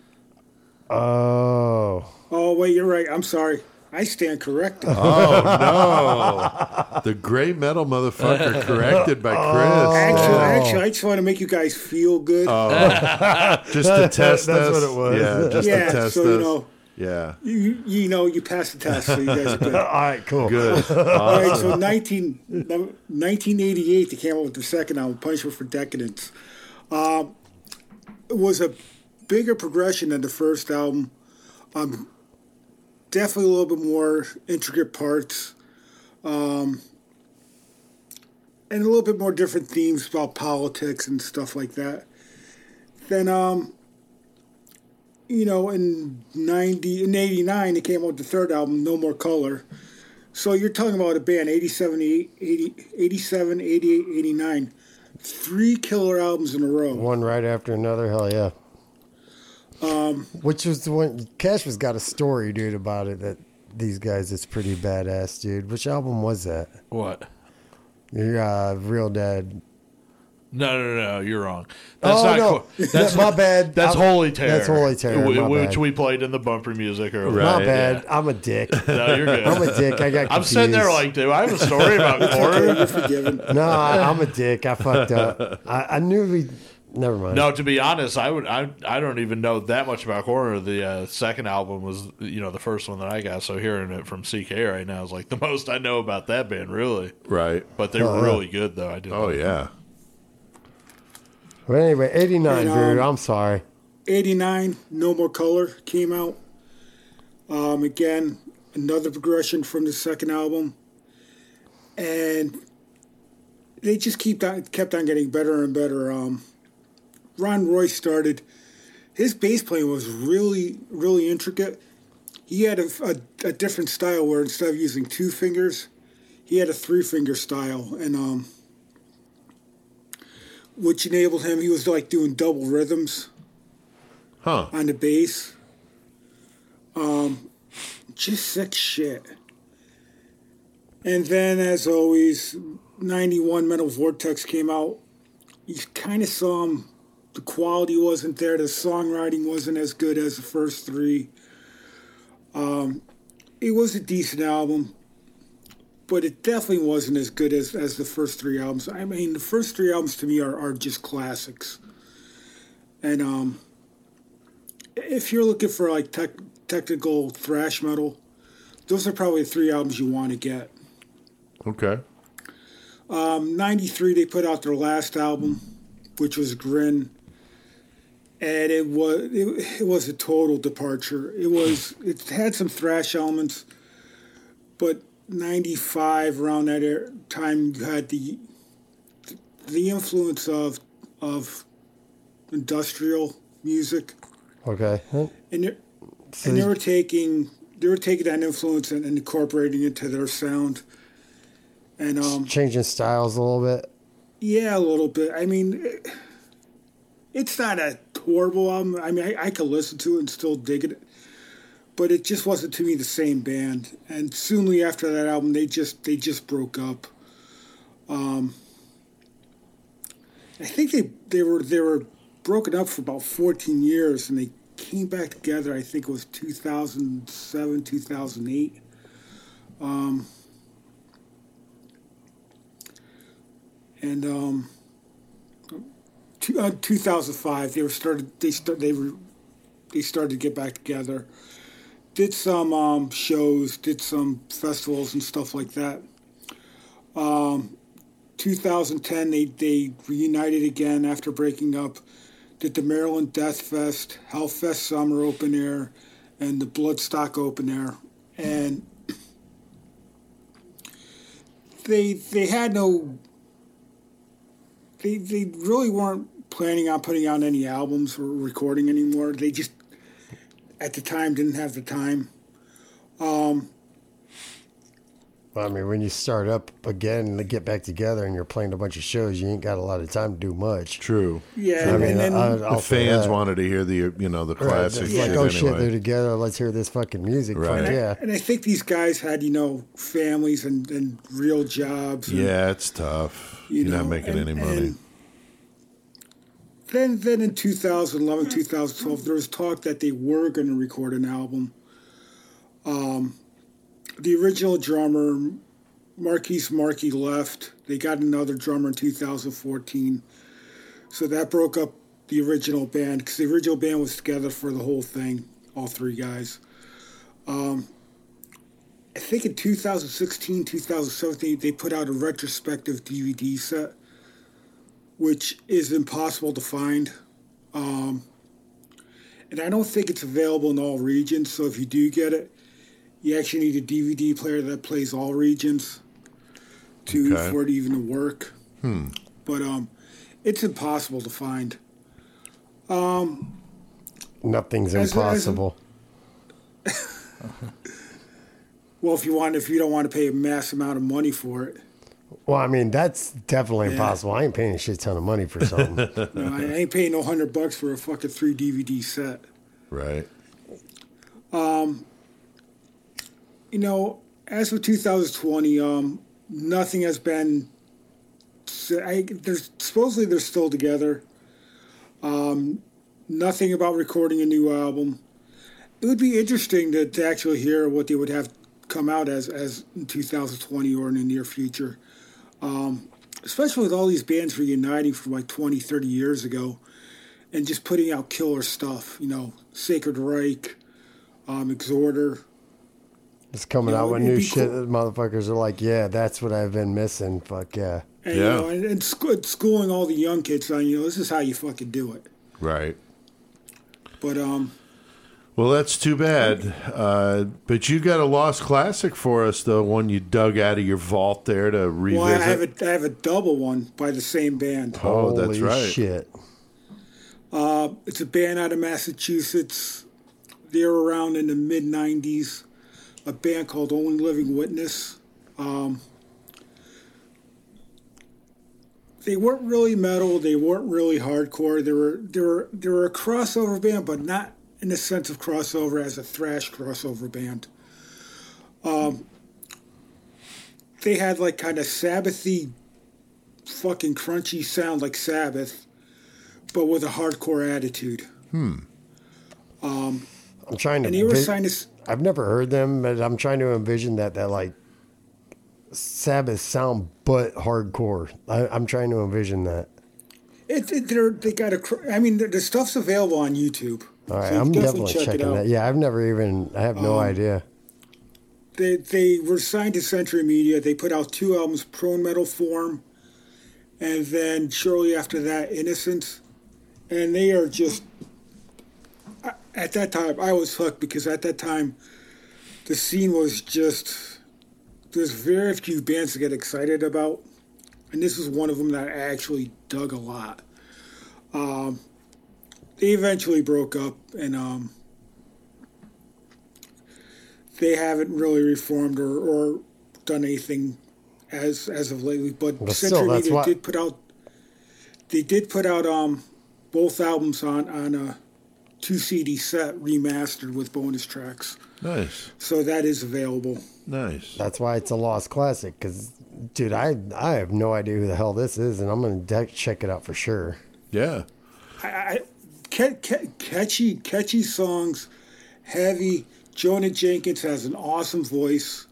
Oh. Oh, wait, you're right. I'm sorry. I stand corrected. Oh no. The gray metal motherfucker corrected by Chris. Actually, Yeah. actually, I just want to make you guys feel good. Just to test That's us. what it was. Yeah, just Yeah, to test so, us. you know- yeah. you, you know, you passed the test, so you guys are good. All right, cool. Good. All right, so nineteen, nineteen eighty-eight, they came out with the second album, Punishment for Decadence. Um, it was a bigger progression than the first album. Um, definitely a little bit more intricate parts. Um, and a little bit more different themes about politics and stuff like that. Then, um, you know, in ninety, in eighty-nine, they came out with the third album, No More Color. So you're talking about a band, eighty-seven, eighty, eighty-seven, eighty-eight, eighty-nine. Three killer albums in a row. One right after another. Hell yeah. Um, Which was the one. Cash was got a story, dude, about it. That these guys, it's pretty badass, dude. Which album was that? What? Your uh, Real Dead. No, no, no, no, you're wrong. That's Oh, not. no. co- That's My bad. That's I'm- Holy Terror. that's Holy Terror, wh- my which bad. we played in the bumper music earlier. Right. My bad. yeah. I'm a dick. No, you're good. I'm a dick. I got confused. I'm sitting there like, dude, I have a story about Okay, Corey. you're forgiven. No, I, I'm a dick. I fucked up. I, I knew we. Never mind. No, to be honest, I would. I I don't even know that much about Corner. The uh, second album was, you know, the first one that I got. So hearing it from C K right now is like the most I know about that band, really. Right. But they Oh, were yeah. really good, though. I do. Oh yeah. But anyway, eighty-nine, And, um, dude. I'm sorry. eighty-nine, No More Color came out. Um, again, another progression from the second album. And they just keep on, kept on getting better and better. Um, Ron Royce started, his bass playing was really, really intricate. He had a, a, a different style where instead of using two fingers, he had a three finger style. And um, which enabled him. He was like doing double rhythms Huh. on the bass. Um, just sick shit. And then, as always, ninety-one Metal Vortex came out. You kind of saw him. The quality wasn't there. The songwriting wasn't as good as the first three. Um, it was a decent album, but it definitely wasn't as good as, as the first three albums. I mean, the first three albums to me are, are just classics. And um, if you're looking for like tech, technical thrash metal, those are probably the three albums you want to get. Okay. Um, ninety-three, they put out their last album, which was Grin. And it was it, it was a total departure. It was it had some thrash elements, but ninety-five around that era, time you had the the influence of of industrial music, Okay. and they, and they were taking they were taking that influence and, and incorporating it into their sound, and um, Changing styles a little bit. yeah, a little bit. I mean, it, it's not a horrible album. I mean, I, I could listen to it and still dig it, but it just wasn't to me the same band. And soonly after that album, they just they just broke up. Um, I think they they were they were broken up for about fourteen years, and they came back together. I think it was two thousand seven, two thousand eight. Um, and um, two, uh, two thousand five, they were started. They start. They were. They started to get back together. Did some um, shows. Did some festivals and stuff like that. Um, two thousand ten, they they reunited again after breaking up. Did the Maryland Death Fest, Hellfest Summer Open Air, and the Bloodstock Open Air, and they they had no. They they really weren't planning on putting out any albums or recording anymore. They just, at the time, didn't have the time. Um, I mean, when you start up again and get back together and you're playing a bunch of shows, you ain't got a lot of time to do much. True. yeah, I and, mean, then I- The I'll say fans that. wanted to hear the you know the Right, classic it's shit like, oh shit, anyway. they're together. Let's hear this fucking music. Fuck Right. yeah. and I think these guys had, you know, families and, and real jobs. And, Yeah, it's tough. you You're not know, making and- any money. and Then, then in two thousand eleven, two thousand twelve, there was talk that they were going to record an album. Um, the original drummer, Marquise Markey, left. They got another drummer in two thousand fourteen. So that broke up the original band, because the original band was together for the whole thing, all three guys. Um, I think in two thousand sixteen, two thousand seventeen, they put out a retrospective D V D set, which is impossible to find. Um, and I don't think it's available in all regions, so if you do get it, you actually need a D V D player that plays all regions to Okay. for it even to work. Hmm. But um, it's impossible to find. Nothing's As a- as a- impossible. Well, if you want, if you don't want to pay a mass amount of money for it, Well, I mean, that's definitely Yeah. impossible. I ain't paying a shit ton of money for something. you know, I ain't paying no hundred bucks for a fucking three D V D set. Right. You know, as of two thousand twenty, um, nothing has been. I, there's supposedly they're still together. Um, nothing about recording a new album. It would be interesting to, to actually hear what they would have come out as as in two thousand twenty or in the near future. Um, especially with all these bands reuniting from like twenty, thirty years ago and just putting out killer stuff. You know, Sacred Reich, um, Exhorter. It's coming You know, out with it'd new be shit. cool. that Motherfuckers are like, yeah, that's what I've been missing. Fuck yeah. And, Yeah. you know, and, and sc- schooling all the young kids on, you know, this is how you fucking do it. Right. But, um, Well, that's too bad. Uh, but you got a lost classic for us, though, one you dug out of your vault there to revisit. well, I have, a, I have a double one by the same band. Oh, that's Holy right. shit. Uh, it's a band out of Massachusetts. They were around in the mid nineties. A band called Only Living Witness. Um, they weren't really metal. They weren't really hardcore. They were they were they were a crossover band, but not in the sense of crossover as a thrash crossover band. Um, they had like kind of Sabbathy, fucking crunchy sound like Sabbath, but with a hardcore attitude. Hmm. Um, I'm trying to. and they were vi- signed to. I've never heard them, but I'm trying to envision that that like Sabbath sound, but hardcore. I, I'm trying to envision that. It, it, they're, they got a. cr- I mean, the, the stuff's available on YouTube. All right, so you I'm can definitely check it checking out. that. Yeah, I've never even. I have no Um, idea. They they were signed to Century Media. They put out two albums, Prone Metal Form, and then shortly after that, Innocence. And they are just. At that time, I was hooked because at that time, the scene was just. There's very few bands to get excited about, and this is one of them that I actually dug a lot. Um, they eventually broke up, and um, they haven't really reformed or, or done anything as as of lately. But, But Century still, that's Media what- did put out. They did put out um, both albums on on a two C D set remastered with bonus tracks, Nice. so that is available. Nice. That's why it's a lost classic. Because, dude, I I have no idea who the hell this is, and I'm gonna de- check it out for sure. Yeah. I, I ca- ca- catchy catchy songs, heavy. Jonah Jenkins has an awesome voice.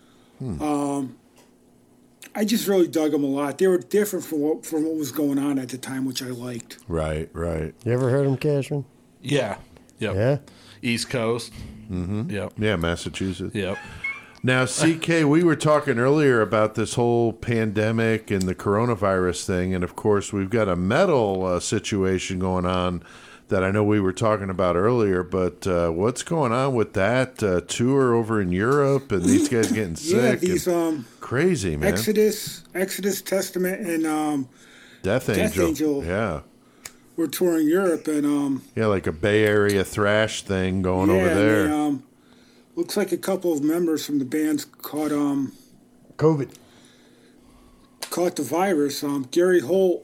Um, I just really dug them a lot. They were different from what from what was going on at the time, which I liked. Right. Right. You ever heard him, Cashman? Yeah. Yep. Yeah. East Coast. Mm-hmm. Yep. Yeah, Massachusetts. Yep. Now, C K, we were talking earlier about this whole pandemic and the coronavirus thing, and of course, we've got a metal uh, situation going on that I know we were talking about earlier. But uh, what's going on with that uh, tour over in Europe and these guys getting Yeah, sick? these and um, crazy, man. Exodus, Exodus, Testament, and um, Death Death Angel. Angel. Yeah. were touring Europe, and um, Yeah, like a Bay Area thrash thing going yeah, over and there. they, um, looks like a couple of members from the bands caught um COVID. caught the virus. Um, Gary Holt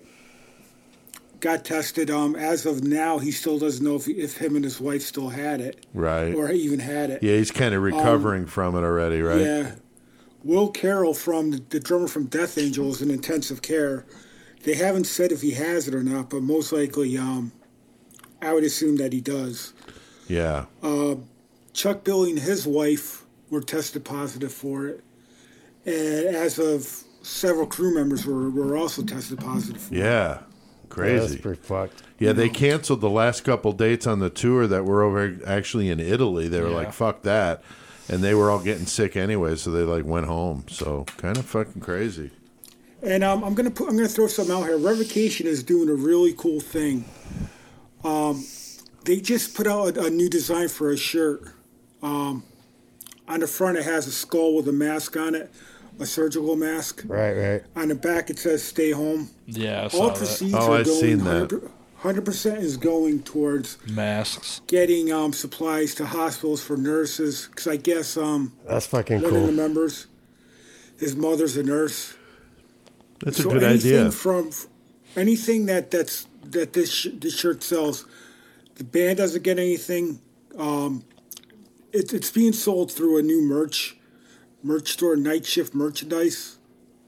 got tested. Um, as of now, he still doesn't know if, if him and his wife still had it Right. or even had it. Yeah, he's kind of recovering from it already, right? Yeah. Will Carroll, from the, the drummer from Death Angel, is in intensive care. They haven't said if he has it or not, but most likely, um, I would assume that he does. Yeah. Uh, Chuck Billy and his wife were tested positive for it, and as of several crew members were, were also tested positive for it. Yeah. Yeah, Crazy. that's pretty fucked. Yeah, they canceled the last couple dates on the tour that were over actually in Italy. They were Yeah. like, fuck that. And they were all getting sick anyway, so they like went home. So kind of fucking crazy. And um, I'm gonna put I'm gonna throw something out here. Revocation is doing a really cool thing. Um, they just put out a, a new design for a shirt. Um, on the front, it has a skull with a mask on it, a surgical mask. Right, right. On the back, it says "Stay home." Yeah, I saw All that. proceeds Oh, are I've going seen that. one hundred percent is going towards Masks. getting um, supplies to hospitals for nurses. Because I guess um, That's fucking one of the cool. members, his mother's a nurse. That's a So good anything idea. From anything that that's that this sh- this shirt sells, the band doesn't get anything. Um, it, it's being sold through a new merch merch store, Night Shift Merchandise.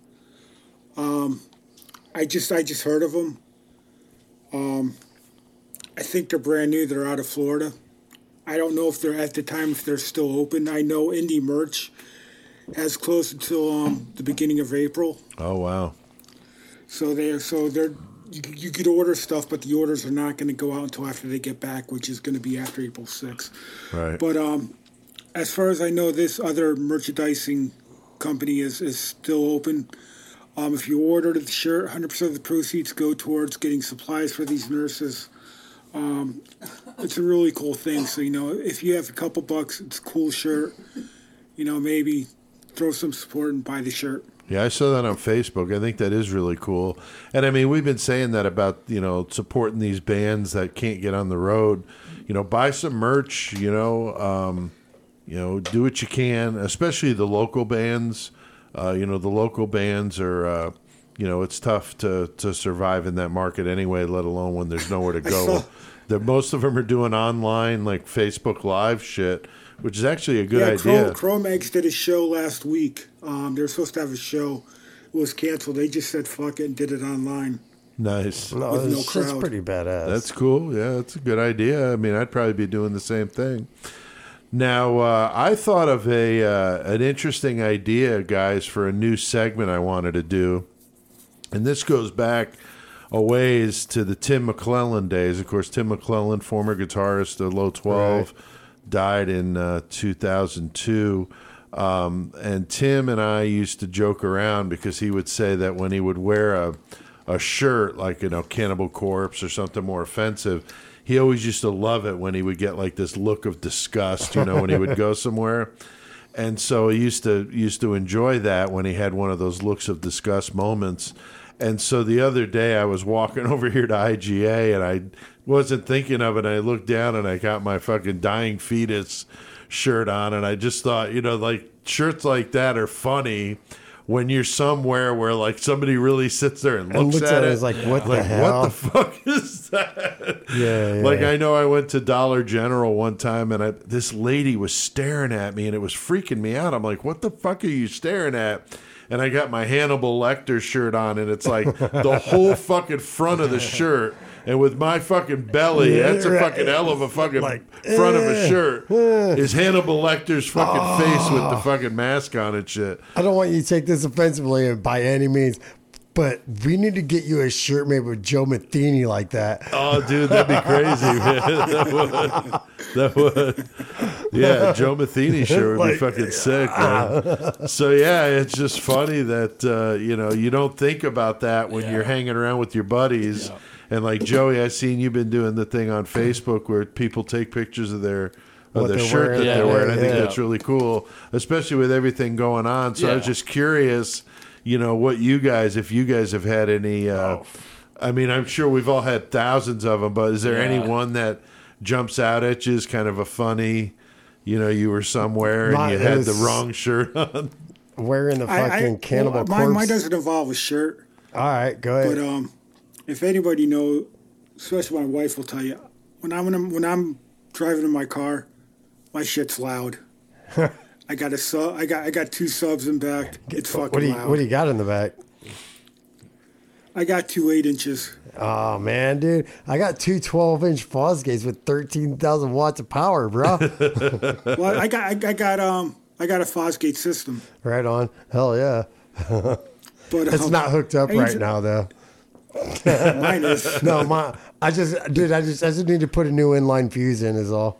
Um, I just I just heard of them. Um, I think they're brand new. They're out of Florida. I don't know if they're at the time if they're still open. I know Indie Merch has closed until um, the beginning of April. Oh, wow. So they so they're you, you could order stuff, but the orders are not going to go out until after they get back, which is going to be after April sixth. Right. But um, as far as I know, this other merchandising company is, is still open. Um, if you order the shirt, one hundred percent of the proceeds go towards getting supplies for these nurses. Um, it's a really cool thing. So, you know, if you have a couple bucks, it's a cool shirt. You know, maybe throw some support and buy the shirt. Yeah, I saw that on Facebook. I think that is really cool. And I mean, we've been saying that about, you know, supporting these bands that can't get on the road. You know, buy some merch, you know, um, you know, do what you can, especially the local bands. Uh, you know, the local bands are, uh, you know, it's tough to, to survive in that market anyway, let alone when there's nowhere to I go. saw- That most of them are doing online, like Facebook Live shit, which is actually a good yeah, idea. Chrome, Chromex did a show last week. Um, they were supposed to have a show. It was canceled. They just said fuck it and did it online. Nice. No, With no it's, it's crowd. pretty badass. That's cool. Yeah, that's a good idea. I mean, I'd probably be doing the same thing. Now, uh, I thought of a uh, an interesting idea, guys, for a new segment I wanted to do. And this goes back a ways to the Tim McClellan days. Of course, Tim McClellan, former guitarist of Low twelve, right. died in uh, two thousand two. Um, and Tim and I used to joke around because he would say that when he would wear a a shirt like, you know, Cannibal Corpse or something more offensive, he always used to love it when he would get like this look of disgust, you know, when he would go somewhere. And so he used to used to enjoy that when he had one of those looks of disgust moments. And so the other day I was walking over here to I G A and I wasn't thinking of it. I looked down and I got my fucking Dying Fetus shirt on, and I just thought, you know, like shirts like that are funny when you're somewhere where like somebody really sits there and looks, and looks at, at it. it. Is like, what like, the hell? What the fuck is that? Yeah, yeah. Like, I know I went to Dollar General one time and I, this lady was staring at me and it was freaking me out. I'm like, what the fuck are you staring at? And I got my Hannibal Lecter shirt on, and it's like the whole fucking front of the shirt. And with my fucking belly, Yeah, that's a right. fucking hell of a fucking Like, front of a eh, shirt. eh. Is Hannibal Lecter's fucking Oh. face with the fucking mask on and shit. I don't want you to take this offensively by any means, but we need to get you a shirt made with Joe Matheny like that. Oh, dude, that'd be crazy, man. That would. That would. Yeah, Joe Matheny shirt would be Like, fucking sick, man. So, yeah, it's just funny that, uh, you know, you don't think about that when Yeah. you're hanging around with your buddies. Yeah. And, like, Joey, I've seen you've been doing the thing on Facebook where people take pictures of their of What their they're shirt wearing. that Yeah, they're wearing. I think yeah. that's really cool, especially with everything going on. So I was Yeah. just curious, you know, what you guys, if you guys have had any... Uh, Oh. I mean, I'm sure we've all had thousands of them, but is there Yeah. any one that jumps out at you as kind of a funny, you know, you were somewhere and Mine you had the is- wrong shirt on? Wearing the I, fucking I, Cannibal well, Corpse. mine, mine doesn't involve a shirt, All right, go ahead. but um, if anybody knows, especially my wife will tell you, when I'm when I'm, when I'm driving in my car, my shit's loud. I got a sub. I got I got two subs in back. It's fucking what do you loud. What do you got in the back? I got two eight inches. Oh man, dude, I got two twelve inch Fosgates with thirteen thousand watts of power, bro. Well, I got I, I got um I got a Fosgate system, Right on. Hell yeah. but It's um, not hooked up I right usually- now though. Mine is. No, my I just dude, I just I just need to put a new inline fuse in is all.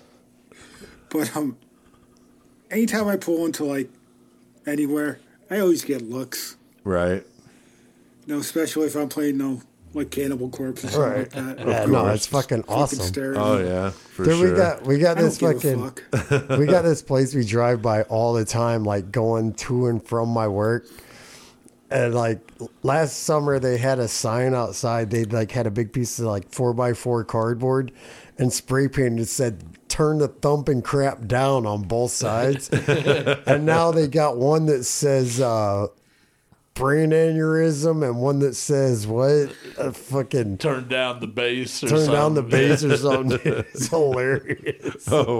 But um, anytime I pull into like anywhere, I always get looks. Right. You know, especially if I'm playing, no, like Cannibal Corpse or something like that. Yeah, no, it's fucking Fucking awesome. stare at Oh, me. yeah, for Dude, sure. we got we got I this don't give a fucking fuck. we got this place we drive by all the time, like going to and from my work. And like last summer, they had a sign outside. They like had a big piece of like four by four cardboard and spray painted. It said "Turn the thumping crap down" on both sides. And now they got one that says uh, "brain aneurysm" and one that says what? A fucking Turn down the bass or turn something. down the bass or something. It's hilarious. Oh,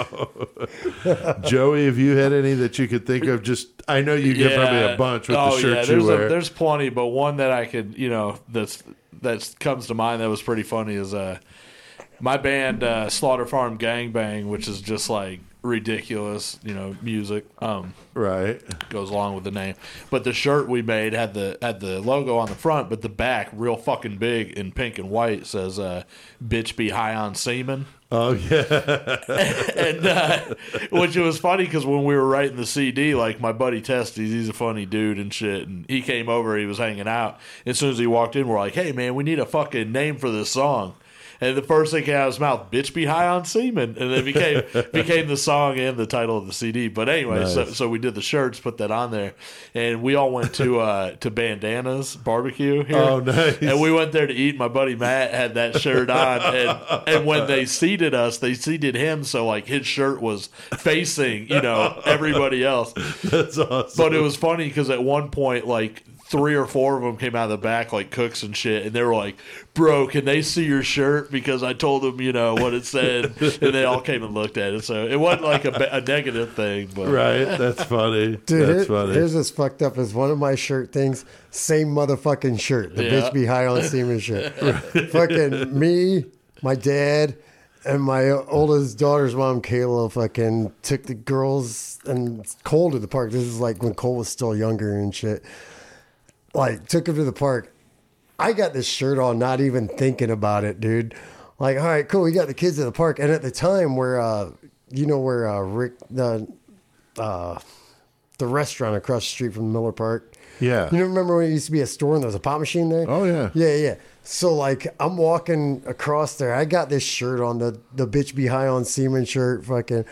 wow. Joey, have you had any that you could think of? Just, I know you get probably a bunch with oh, the yeah, shirts you there's wear. A, there's plenty, but one that I could, you know, that's that comes to mind that was pretty funny is uh, my band uh, Slaughter Farm Gangbang, which is just like ridiculous, you know, music. Um, right. goes along with the name. But the shirt we made had the had the logo on the front, but the back, real fucking big in pink and white, says uh, "Bitch be high on semen." Oh, yeah. and uh, which was funny because when we were writing the C D, like my buddy Testes, he's a funny dude and shit, and he came over, he was hanging out. As soon as he walked in, we're like, "Hey man, we need a fucking name for this song." And the first thing came out of his mouth, "Bitch be high on semen," and it became became the song and the title of the C D. But anyway, Nice. so so we did the shirts, put that on there, and we all went to uh, to Bandana's barbecue here. Oh, nice. And we went there to eat. My buddy Matt had that shirt on, and and when they seated us, they seated him so like his shirt was facing, you know, everybody else. That's awesome. But it was funny because at one point, like three or four of them came out of the back like cooks and shit, and they were like, "Bro, can they see your shirt?" Because I told them, you know, what it said, and they all came and looked at it. So it wasn't like a, a negative thing, but Right, that's funny. Dude, that's here- funny. here's as fucked up as one of my shirt things. Same motherfucking shirt. The Yeah. bitch be high on semen shirt. Fucking me, my dad, and my oldest daughter's mom, Kayla, fucking took the girls and Cole to the park. This is like when Cole was still younger and shit. Like, took him to the park. I got this shirt on, not even thinking about it, dude. Like, all right, cool. We got the kids at the park. And at the time where, uh, you know, where uh, Rick, the, uh, the restaurant across the street from Miller Park. Yeah. You know, remember when it used to be a store and there was a pop machine there? Oh, yeah. Yeah, yeah. So, like, I'm walking across there. I got this shirt on, the, the bitch be high on semen shirt. Fucking,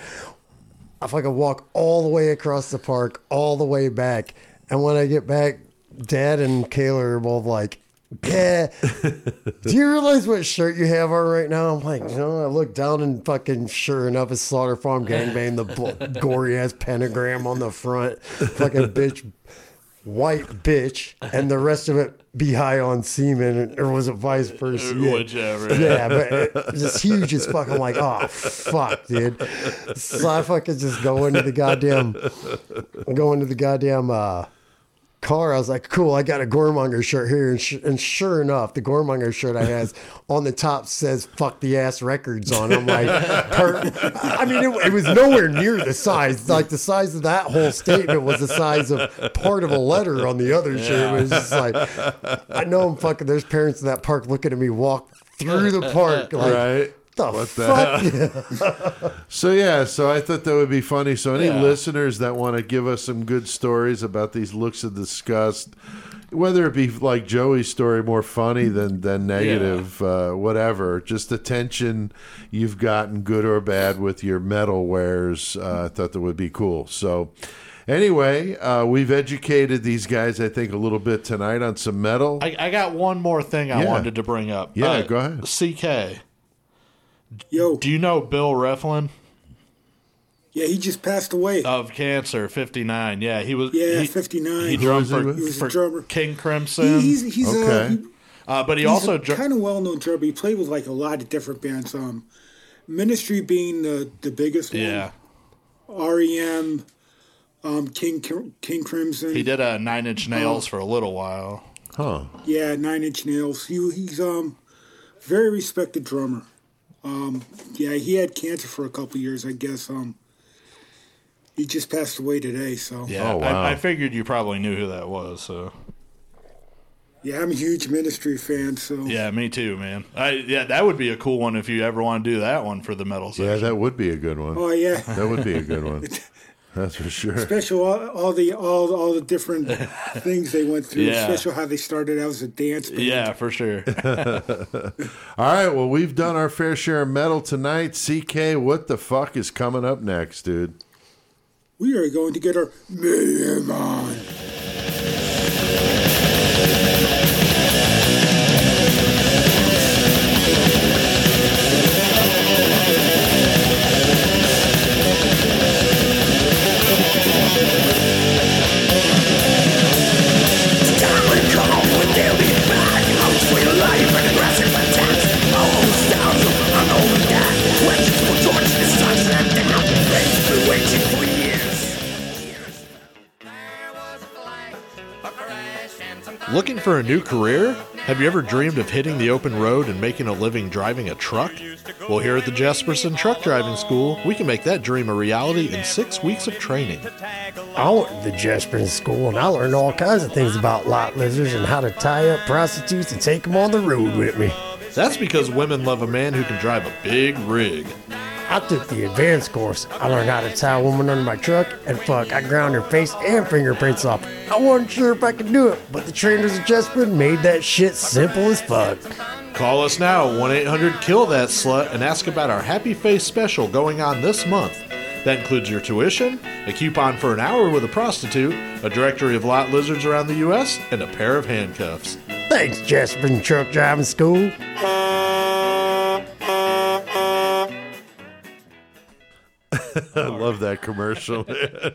I fucking walk all the way across the park, all the way back. And when I get back, Dad and Kayla are both like, yeah, do you realize what shirt you have on right now? I'm like, you know, I look down and fucking sure enough, it's Slaughter Farm Gangbang, the bl- gory ass pentagram on the front, fucking bitch, white bitch, and the rest of it be high on semen, or was it vice versa? Yeah. whichever. Yeah, but it was just huge as fuck. I'm like, oh fuck, dude. So I fucking just go into the goddamn, go into the goddamn uh, car. I was like, cool, I got a Goremonger shirt here, and, sh- and sure enough, the Goremonger shirt I has on the top says "fuck the ass records" on it. I'm like, per- I mean, it, it was nowhere near the size. Like the size of that whole statement was the size of part of a letter on the other shirt. It was just like, I know I'm fucking. There's parents in that park looking at me walk through the park, like, Right. the What the fuck? So yeah, so I thought that would be funny. So any Yeah. listeners that want to give us some good stories about these looks of disgust, whether it be like Joey's story, more funny than than negative, uh, whatever, just the tension you've gotten, good or bad, with your metal wares, uh, I thought that would be cool. So anyway, uh, we've educated these guys, I think, a little bit tonight on some metal. I, I got one more thing I Yeah. wanted to bring up. Yeah, Uh, go ahead. C K. Yo, Do you know Bill Reflin yeah, he just passed away. of cancer? fifty-nine. Yeah, he was. Yeah, he, fifty-nine. He drummed was he for, with? He was a for drummer. King He- Crimson. he's he's Okay. uh, he, uh, but he he's also a dr- kind of well-known drummer. He played with like a lot of different bands. Um, Ministry being the the biggest one. yeah. R E M, um, King King Crimson. He did a Nine Inch Nails for a little while. Huh. Yeah, Nine Inch Nails. He he's um very respected drummer. Um, yeah, he had cancer for a couple years, I guess. Um, he just passed away today. So Yeah, Oh, wow. I, I figured you probably knew who that was. So yeah, I'm a huge Ministry fan. So yeah, me too, man. I yeah, that would be a cool one if you ever want to do that one for the metal section. Yeah, that would be a good one. oh yeah, That would be a good one. That's for sure. special all, all the all all the different things they went through. Yeah. Special how they started out as a dance band. Yeah, for sure. All right, well, we've done our fair share of metal tonight. C K, what the fuck is coming up next, dude? We are going to get our million on. Looking for a new career? Have you ever dreamed of hitting the open road and making a living driving a truck? Well, here at the Jesperson Truck Driving School, we can make that dream a reality in six weeks of training. I went to the Jesperson School and I learned all kinds of things about lot lizards and how to tie up prostitutes and take them on the road with me. That's because women love a man who can drive a big rig. I took the advanced course. I learned how to tie a woman under my truck, and fuck, I ground her face and fingerprints off. I wasn't sure if I could do it, but the trainers at Jesperson made that shit simple as fuck. Call us now, one eight hundred kill that slut, and ask about our Happy Face special going on this month. That includes your tuition, a coupon for an hour with a prostitute, a directory of lot lizards around the U S, and a pair of handcuffs. Thanks, Jesperson Truck Driving School. I love that commercial.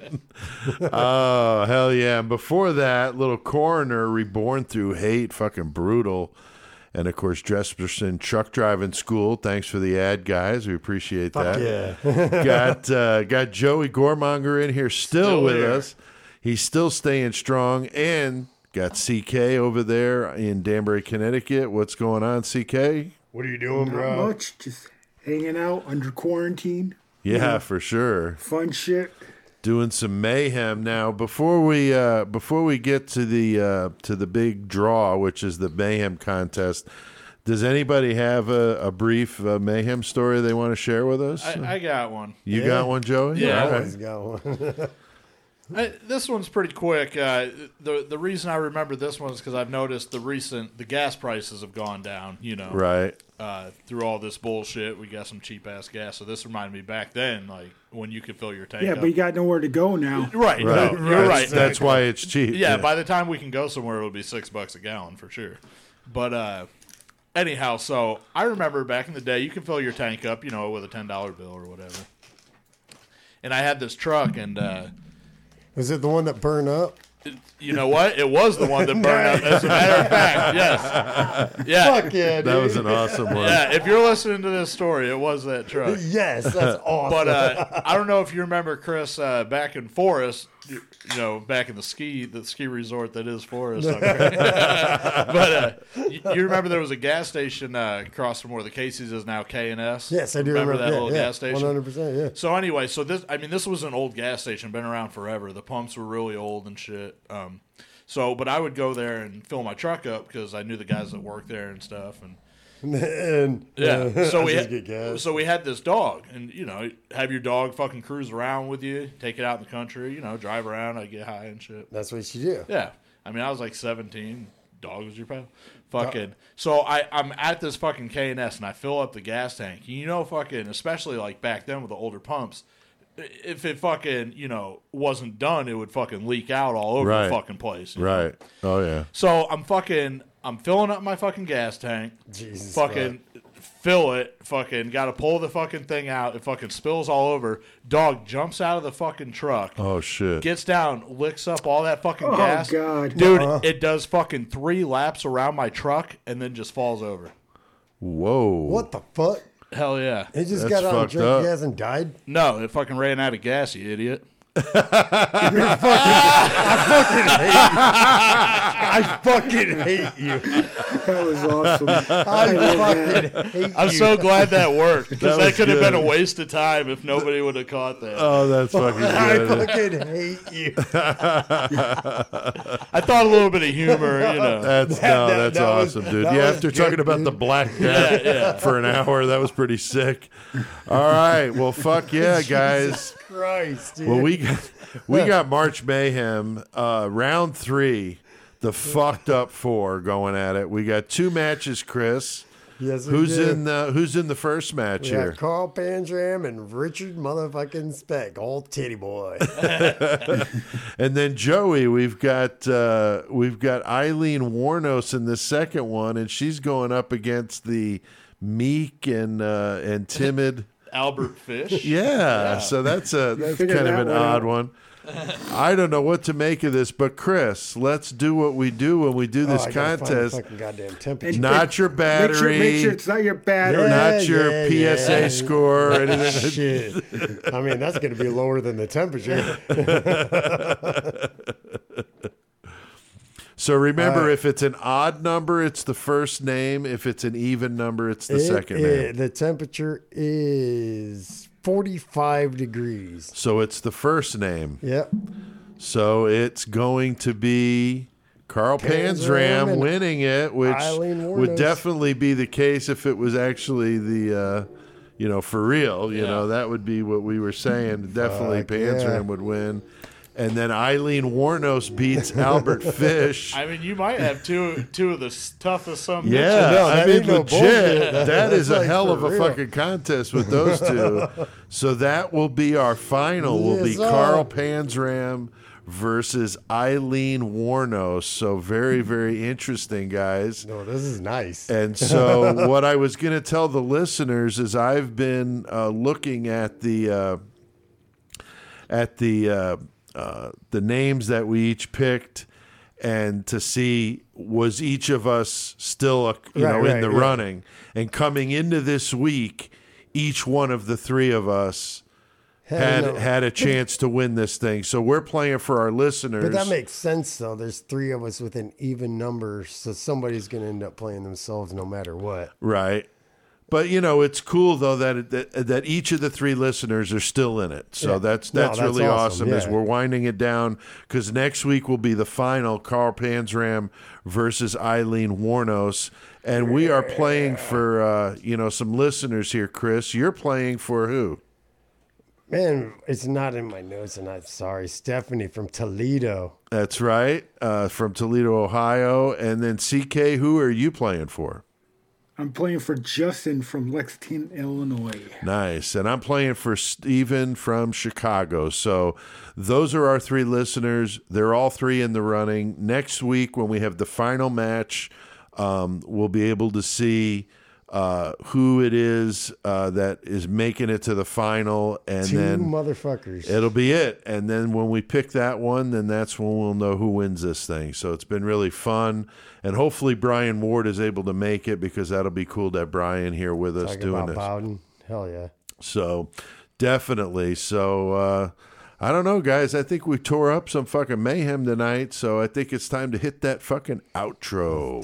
Oh, hell yeah. And before that, Little Coroner, Reborn Through Hate, fucking brutal. And, of course, Jesperson Truck Driving School. Thanks for the ad, guys. We appreciate that. Yeah. got uh, got Joey Gormonger in here still, Still with here. us. He's still staying strong. And got C K over there in Danbury, Connecticut. What's going on, C K? What are you doing, Not bro? much. Just hanging out under quarantine. Yeah, for sure. Fun shit. Doing some mayhem now. Before we uh, before we get to the uh, to the big draw, which is the mayhem contest, does anybody have a, a brief uh, mayhem story they want to share with us? I, I got one. you Yeah. got one, Joey? Yeah. All right. Always got one. I, this one's pretty quick. Uh, the the reason I remember this one is because I've noticed the recent the gas prices have gone down. You know, Right. uh, through all this bullshit, we got some cheap ass gas. So this reminded me back then, like when you could fill your tank Yeah, up. but you got nowhere to go now. right, Right. no, you're That's, right. that's why it's cheap. Yeah, by the time we can go somewhere, it'll be six bucks a gallon for sure. But uh, anyhow, so I remember back in the day, you can fill your tank up, you know, with a ten dollar bill or whatever. And I had this truck, and uh, Was it the one that burned up? you know what? It was the one that burned up. As a matter of fact, yes, yeah, Fuck yeah, dude. that was an awesome one. yeah. If you're listening to this story, it was that truck. Yes, that's awesome. But uh, I don't know if you remember, Chris, uh, back in Forest, you, you know, back in the ski the ski resort that is Forest. I'm great. But uh, you, you remember there was a gas station uh, across from where the Casey's is now, K and S. yes, I do remember, remember, that yeah, little yeah, gas station. one hundred percent, yeah. So anyway, so this I mean this was an old gas station, been around forever. The pumps were really old and shit. Um, so but I would go there and fill my truck up because I knew the guys that worked there and stuff. And and yeah, uh, so we just had, get gas. so we had this dog, and you know, have your dog fucking cruise around with you, take it out in the country, you know, drive around, I get high and shit. That's what you do. Yeah, I mean, I was like seventeen. Dog was your pal. Fucking. So I I'm at this fucking K and S, and I fill up the gas tank. You know, fucking, especially like back then with the older pumps. If it fucking, you know, wasn't done, it would fucking leak out all over Right. the fucking place. you know? Right. Oh, yeah. So I'm fucking, I'm filling up my fucking gas tank. Jesus Fucking fill it. Fucking got to pull the fucking thing out. It fucking spills all over. Dog jumps out of the fucking truck. Oh, shit. Gets down, licks up all that fucking Oh, gas. God. Dude, Uh-huh. it does fucking three laps around my truck and then just falls over. Whoa. What the fuck? Hell yeah. He just That's got out and fucked drank up. gas and died? No, it fucking ran out of gas, you idiot. I fucking hate you. That was awesome. I fucking hate I'm you. so glad that worked because That that, was could have been a good. waste of time if nobody would have caught that. Oh, that's fucking I good. fucking hate you. I thought a little bit of humor, you know. That's no, that- that's that was- awesome, dude. that Yeah, was after good, talking about dude. the Black Death Yeah, yeah. for an hour, that was pretty sick. All right, well, fuck yeah, guys. Christ, dude. Well, we got we got March Mayhem uh, round three, the fucked up four going at it. We got two matches, Chris. yes, we Who's did. in the Who's in the first match We here? got Carl Panjam and Richard motherfucking Speck, old titty boy. And then Joey, we've got uh, we've got Eileen Warnos in the second one, and she's going up against the meek and uh, and timid. Albert Fish. Yeah, so that's a that's figured kind of that an one odd out. one. I don't know what to make of this, but Chris, let's do what we do when we do this Oh, I gotta find the contest. fucking goddamn temperature. Not your Make battery, sure, make sure it's not your battery. Yeah. not your yeah, P S A yeah. score or anything. Shit. I mean, that's going to be lower than the temperature. So remember, All right. if it's an odd number, it's the first name. If it's an even number, it's the It second i- name. The temperature is forty-five degrees. So it's the first name. Yep. So it's going to be Carl Panzram Panzram and winning it, which Eileen would Warnos. definitely be the case if it was actually the, uh, you know, for real. You Yeah. know, that would be what we were saying. Definitely Fuck, Panzram yeah. would win. And then Eileen Warnos beats Albert Fish. I mean, you might have two two of the s- toughest some Yeah, No, I that mean, ain't no legit. bullshit. That That's is a like hell for of a real. fucking contest with those two. So that will be our final. Will be Yes, sir. Carl Panzram versus Eileen Warnos. So very, very interesting, guys. No, this is nice. And so what I was going to tell the listeners is I've been uh, looking at the uh, at the uh, uh, the names that we each picked, and to see was each of us still uh, you Right, know in right, the right. running, and coming into this week, each one of the three of us had no. had a chance to win this thing. So we're playing for our listeners. But that makes sense, though. There's three of us with an even number, so somebody's going to end up playing themselves no matter what. Right. But you know, it's cool though that that, that each of the three listeners are still in it. So Yeah. that's No, that's, that's really awesome, awesome. As yeah. we're winding it down, because next week will be the final Carl Panzram versus Eileen Warnos, and we are playing for uh, you know some listeners here. Chris, you're playing for who? Man, it's not in my notes, and I'm sorry. Stephanie from Toledo. That's right, uh, from Toledo, Ohio, and then C K. Who are you playing for? I'm playing for Justin from Lexington, Illinois. Nice. And I'm playing for Steven from Chicago. So those are our three listeners. They're all three in the running. Next week, when we have the final match, um, we'll be able to see uh, who it is uh, that is making it to the final. And Two then motherfuckers. it'll be it. And then when we pick that one, then that's when we'll know who wins this thing. So it's been really fun. And hopefully Brian Ward is able to make it, because that'll be cool to have Brian here with us Talking doing about this. Bowden. Hell yeah. So definitely. So uh, I don't know, guys. I think we tore up some fucking mayhem tonight. So I think it's time to hit that fucking outro.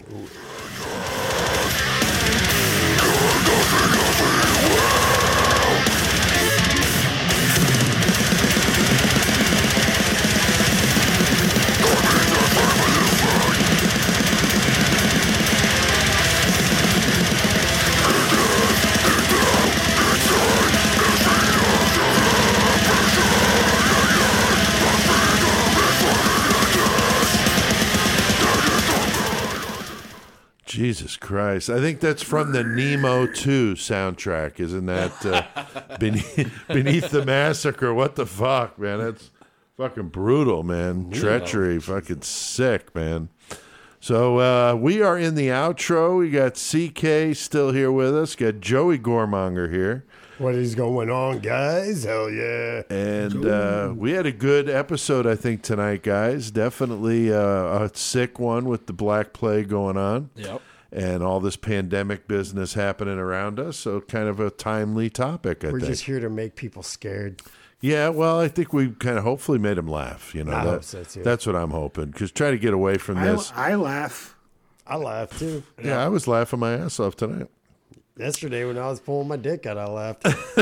Jesus Christ. I think that's from the Nemo two soundtrack, isn't that? Uh, beneath, beneath the Massacre. What the fuck, man? That's fucking brutal, man. Treachery. Fucking sick, man. So uh, we are in the outro. We got C K still here with us. Got Joey Gormonger here. What is going on, guys? Hell yeah. And uh, we had a good episode, I think, tonight, guys. Definitely uh, a sick one with the Black Plague going on. Yep. And all this pandemic business happening around us. So kind of a timely topic, I We're think. just here to make people scared. Yeah, well, I think we kind of hopefully made them laugh. You know, I that- hope so, too. That's what I'm hoping. Because try to get away from I, this. I laugh. I laughed, too. yeah, I was laughing my ass off tonight. Yesterday when I was pulling my dick out, I laughed.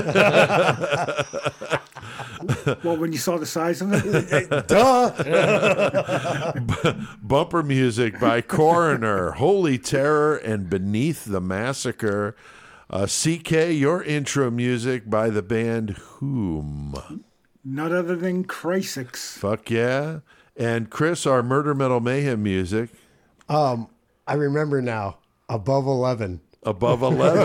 Well, when you saw the size of it, Duh! Bumper music by Coroner, Holy Terror, and Beneath the Massacre. Uh, C K, your intro music by the band Whom. none other than Chrysix. Fuck yeah. And Chris, our Murder Metal Mayhem music. Um, I remember now. Above eleven. Above eleven.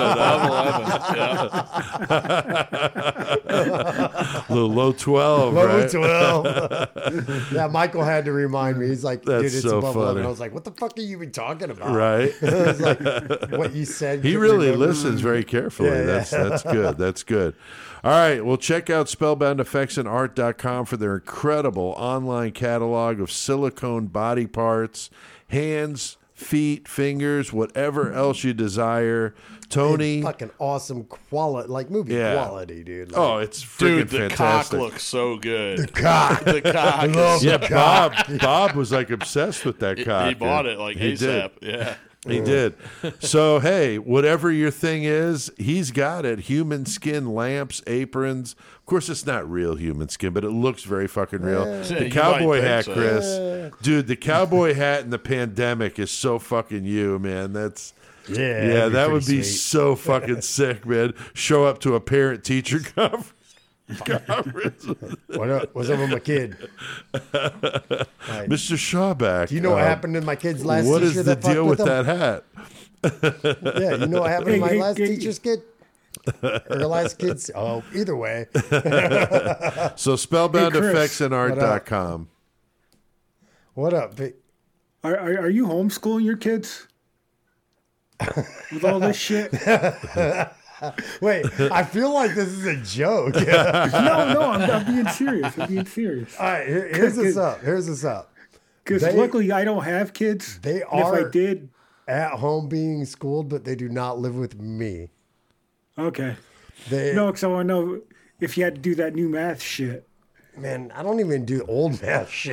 Little low twelve, Low right? twelve. Yeah, Michael had to remind me. He's like, dude, That's it's so above funny. eleven. I was like, what the fuck are you even talking about? Right. I was like, what you said. He couldn't really remember. listens very carefully. Yeah, yeah. That's that's good. That's good. All right. Well, check out spellbound effects and art dot com for their incredible online catalog of silicone body parts, hands, feet, fingers, whatever else you desire. Tony. Fucking awesome quality, like movie Yeah. quality, dude. Like, Oh, it's freaking Dude, the fantastic. cock looks so good. The cock. the cock. love is- Yeah, Bob. Bob was like obsessed with that he, cock. he bought it like He did. ASAP. Yeah. He did. So, hey, whatever your thing is, he's got it. Human skin lamps, aprons. Of course, it's not real human skin, but it looks very fucking real. Yeah, The you cowboy might hat, think so. Chris. Dude, the cowboy hat in the pandemic is so fucking you, man. That's. yeah, Yeah, that'd that pretty would be sweet. so fucking sick, man. Show up to a parent teacher conference. conference. What up? What's up with my kid? Right. Mister Shawback. Do you know what uh, happened to my kid's last What teacher is the that fucked deal with him? that hat? Yeah, you know what happened to my Hey, hey, last hey. teacher's kid? Or last kid's? Oh, either way. So spellbound Hey, Chris, effects and art dot com. What up? Big? Are, are, are you homeschooling your kids? With all this shit? Wait, I feel like this is a joke. No, no, I'm, I'm being serious. I'm being serious. All right, here, here's this up. Here's this up. Because They- luckily I don't have kids. They and are If I did, at home being schooled, but they do not live with me. okay. They, No, because I want to know if you had to do that new math shit. man, I don't even do old math shit.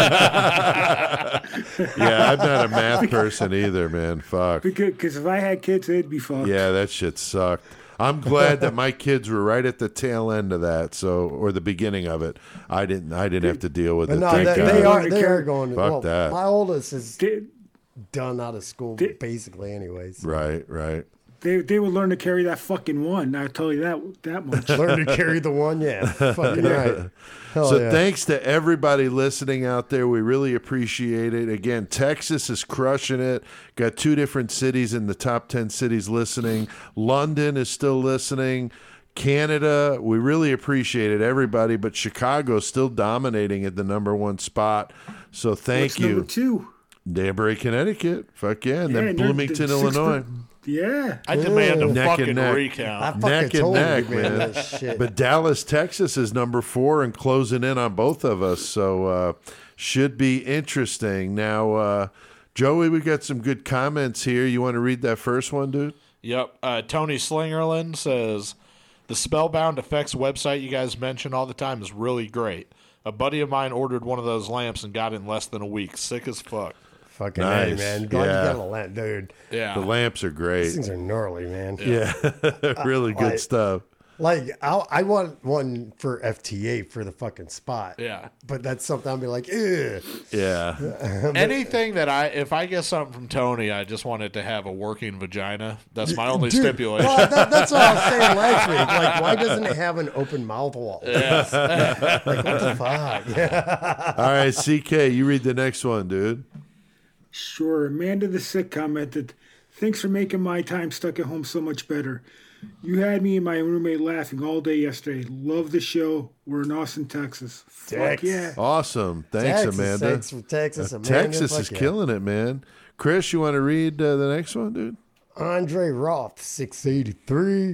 Yeah, I'm not a math person either, man. Fuck. Because if I had kids, they'd be fucked. Yeah, that shit sucked. I'm glad that my kids were right at the tail end of that, so or the beginning of it. I didn't. I didn't have to deal with But it. no, Thank they, God. they are God. they are going. Fuck well, that. My oldest is They, done out of school, Did- basically, anyways. Right, right. they, they would learn to carry that fucking one. I tell you that that much. Learn to carry the one, yeah, fucking right. Hell So yeah. thanks to everybody listening out there. We really appreciate it. Again, Texas is crushing it. Got two different cities in the top ten cities listening. London is still listening. Canada, we really appreciate it, everybody. But Chicago's still dominating at the number one spot. So thank What's you. number two? Danbury, Connecticut. Fuck yeah. And Yeah, then and they're- Bloomington, they're six Illinois. per- Yeah. I demand a Neck and fucking neck. I recount. fucking Neck and told neck, you, man. man. That shit. But Dallas, Texas is number four and closing in on both of us. So uh, should be interesting. Now, uh, Joey, we got some good comments here. You want to read that first one, dude? Yep. Uh, Tony Slingerland says, the Spellbound Effects website you guys mention all the time is really great. A buddy of mine ordered one of those lamps and got it in less than a week. Sick as fuck. Fucking Nice. A, man. Glad Yeah. you got a lamp, dude. Yeah. The lamps are These great. things are gnarly, man. Yeah, really good like- stuff. Like, I, I want one for F T A for the fucking spot. Yeah. But that's something I'll be like, ugh. Yeah. Anything that I, if I get something from Tony, I just want it to have a working vagina. That's my only Dude, stipulation. Well, that, that's what I was saying last week. Like, why doesn't it have an open mouth wall? like, what the fuck? Yeah. All right, C K, you read the next one, dude. Sure. Amanda the Sick commented, thanks for making my time stuck at home so much better. You had me and my roommate laughing all day yesterday. Love the show. We're in Austin, Texas. Fuck Tex. yeah. Awesome. Thanks, Texas, Amanda. Thanks for Texas. Uh, Amanda. Texas Fuck is yeah. killing it, man. Chris, you want to read uh, the next one, dude? Andre Roth, six eighty-three,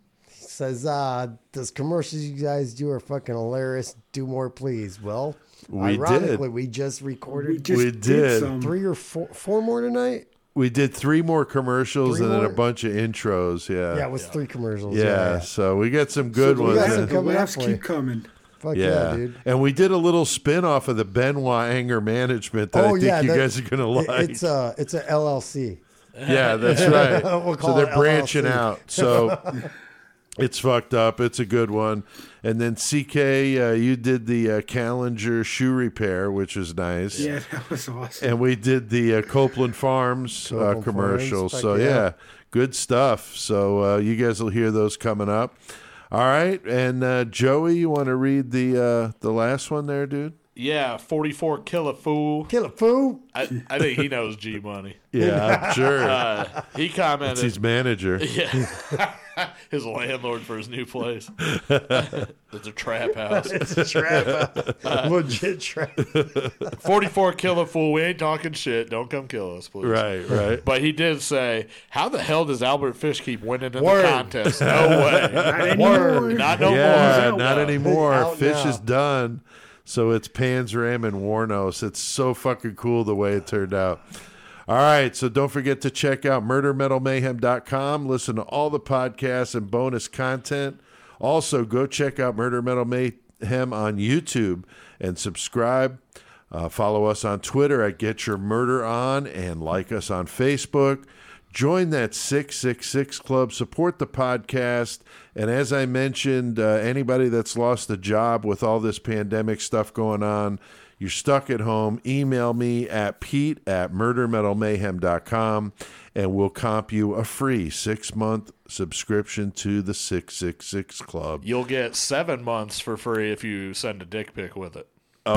says, uh, those commercials you guys do are fucking hilarious. Do more, please. Well, We ironically, did. we just recorded We just We did, did. some. three or four, four more tonight. We did three more commercials Three and then more? a bunch of intros. Yeah. Yeah, it was three commercials. Yeah, Yeah. so we got some good So ones. the got laughs- some the coming up laughs for keep you. coming. Fuck yeah, Yeah, dude. and we did a little spin off of the Benoit Anger Management that I Oh, think yeah, you that- guys are gonna It- like. It's a, it's a L L C. Yeah, that's right. We'll So call they're it branching L L C. out. So it's fucked up. It's a good one. And then C K, uh, you did the uh, Callinger shoe repair, which was nice. Yeah, that was awesome. And we did the uh, Copeland Farms uh, Copeland commercial. Farms, fuck So yeah. yeah, good stuff. So uh, you guys will hear those coming up. All right, and uh, Joey, you want to read the uh, the last one there, dude? Yeah, forty-four Kill a Fool. Kill a fool. I, I think he knows G Money. Yeah, I'm sure. Uh, he It's commented, his manager. yeah, his landlord for his new place. It's a trap house. It's a trap. Uh, Legit trap. forty-four Kill a Fool. We ain't talking shit. Don't come kill us, please. Right, right. But he did say, how the hell does Albert Fish keep winning in Word. the contest? No way. Not anymore. Not no yeah, more. not No. anymore. Out Fish now. is done. So it's Panzram and Warnos. It's so fucking cool the way it turned out. All right, so don't forget to check out murder metal mayhem dot com. Listen to all the podcasts and bonus content. Also, go check out Murder Metal Mayhem on YouTube and subscribe. Uh, follow us on Twitter at Get Your Murder On and like us on Facebook. Join that six six six Club. Support the podcast. And as I mentioned, uh, anybody that's lost a job with all this pandemic stuff going on, you're stuck at home, email me at pete at murder metal mayhem dot com, and we'll comp you a free six-month subscription to the six six six Club. You'll get seven months for free if you send a dick pic with it. Oh,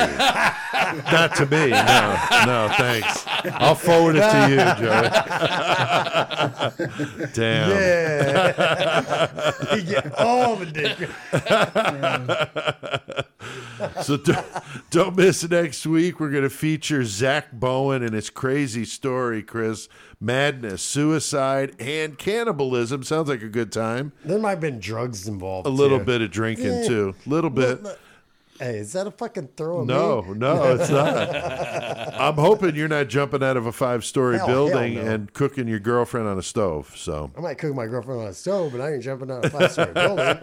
not to me. No, no, thanks. I'll forward it to you, Joey. Damn. Yeah. You get all the dick. So don't, don't miss next week. We're going to feature Zach Bowen and his crazy story, Chris, madness, suicide, and cannibalism. Sounds like a good time. There might have been drugs involved. A little too. bit of drinking, Yeah. too. A little bit. Hey, is that a fucking throw at No, me? no, it's not. I'm hoping you're not jumping out of a five-story Hell, building hell no. and cooking your girlfriend on a stove. So I might cook my girlfriend on a stove, but I ain't jumping out of a five-story building.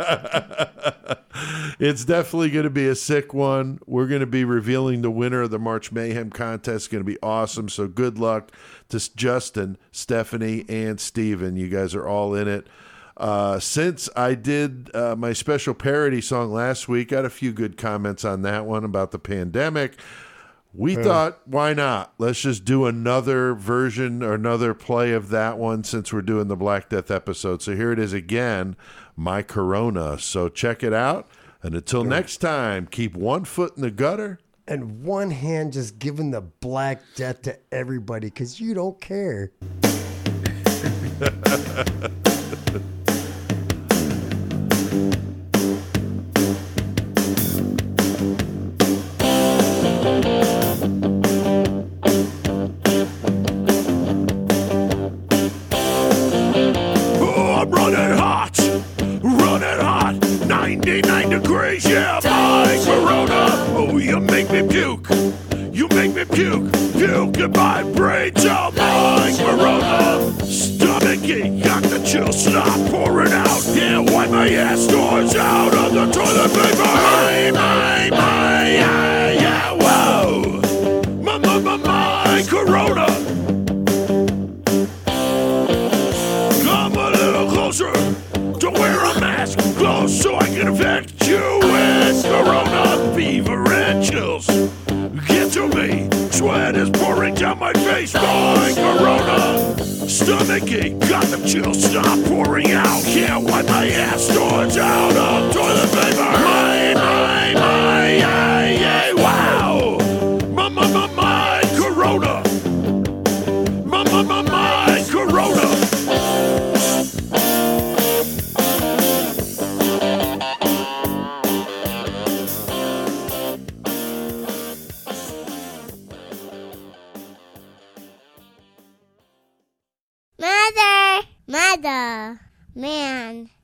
it's definitely going to be a sick one. We're going to be revealing the winner of the March Mayhem contest. It's going to be awesome. So good luck to Justin, Stephanie, and Steven. You guys are all in it. Uh, since I did uh, my special parody song last week, got a few good comments on that one about the pandemic. We Yeah. thought, why not? Let's just do another version or another play of that one since we're doing the Black Death episode. So here it is again, My Corona. So check it out. And until next time, keep one foot in the gutter. And one hand just giving the Black Death to everybody because you don't care. Oh, I'm running hot, running hot, ninety-nine degrees, yeah, my Corona. Oh, you make me puke, you make me puke, puke in my brains, oh, my Corona. Stomachy, got the chills, stop pouring out, yeah, wipe my ass doors out of the toilet paper. My, my, my, yeah, yeah, whoa, my, my, my, my Corona. Come a little closer to wear a mask, close so I can infect you with Corona. Fever and chills get to me. Sweat is pouring down my face. My Corona. Stomachy, got the chills, stop pouring out. Can't wipe my ass doors out of toilet paper. My, my, my, yeah, yeah, wow. My, my, my, my Corona. My, my, my, my Corona. Mother, mother, man.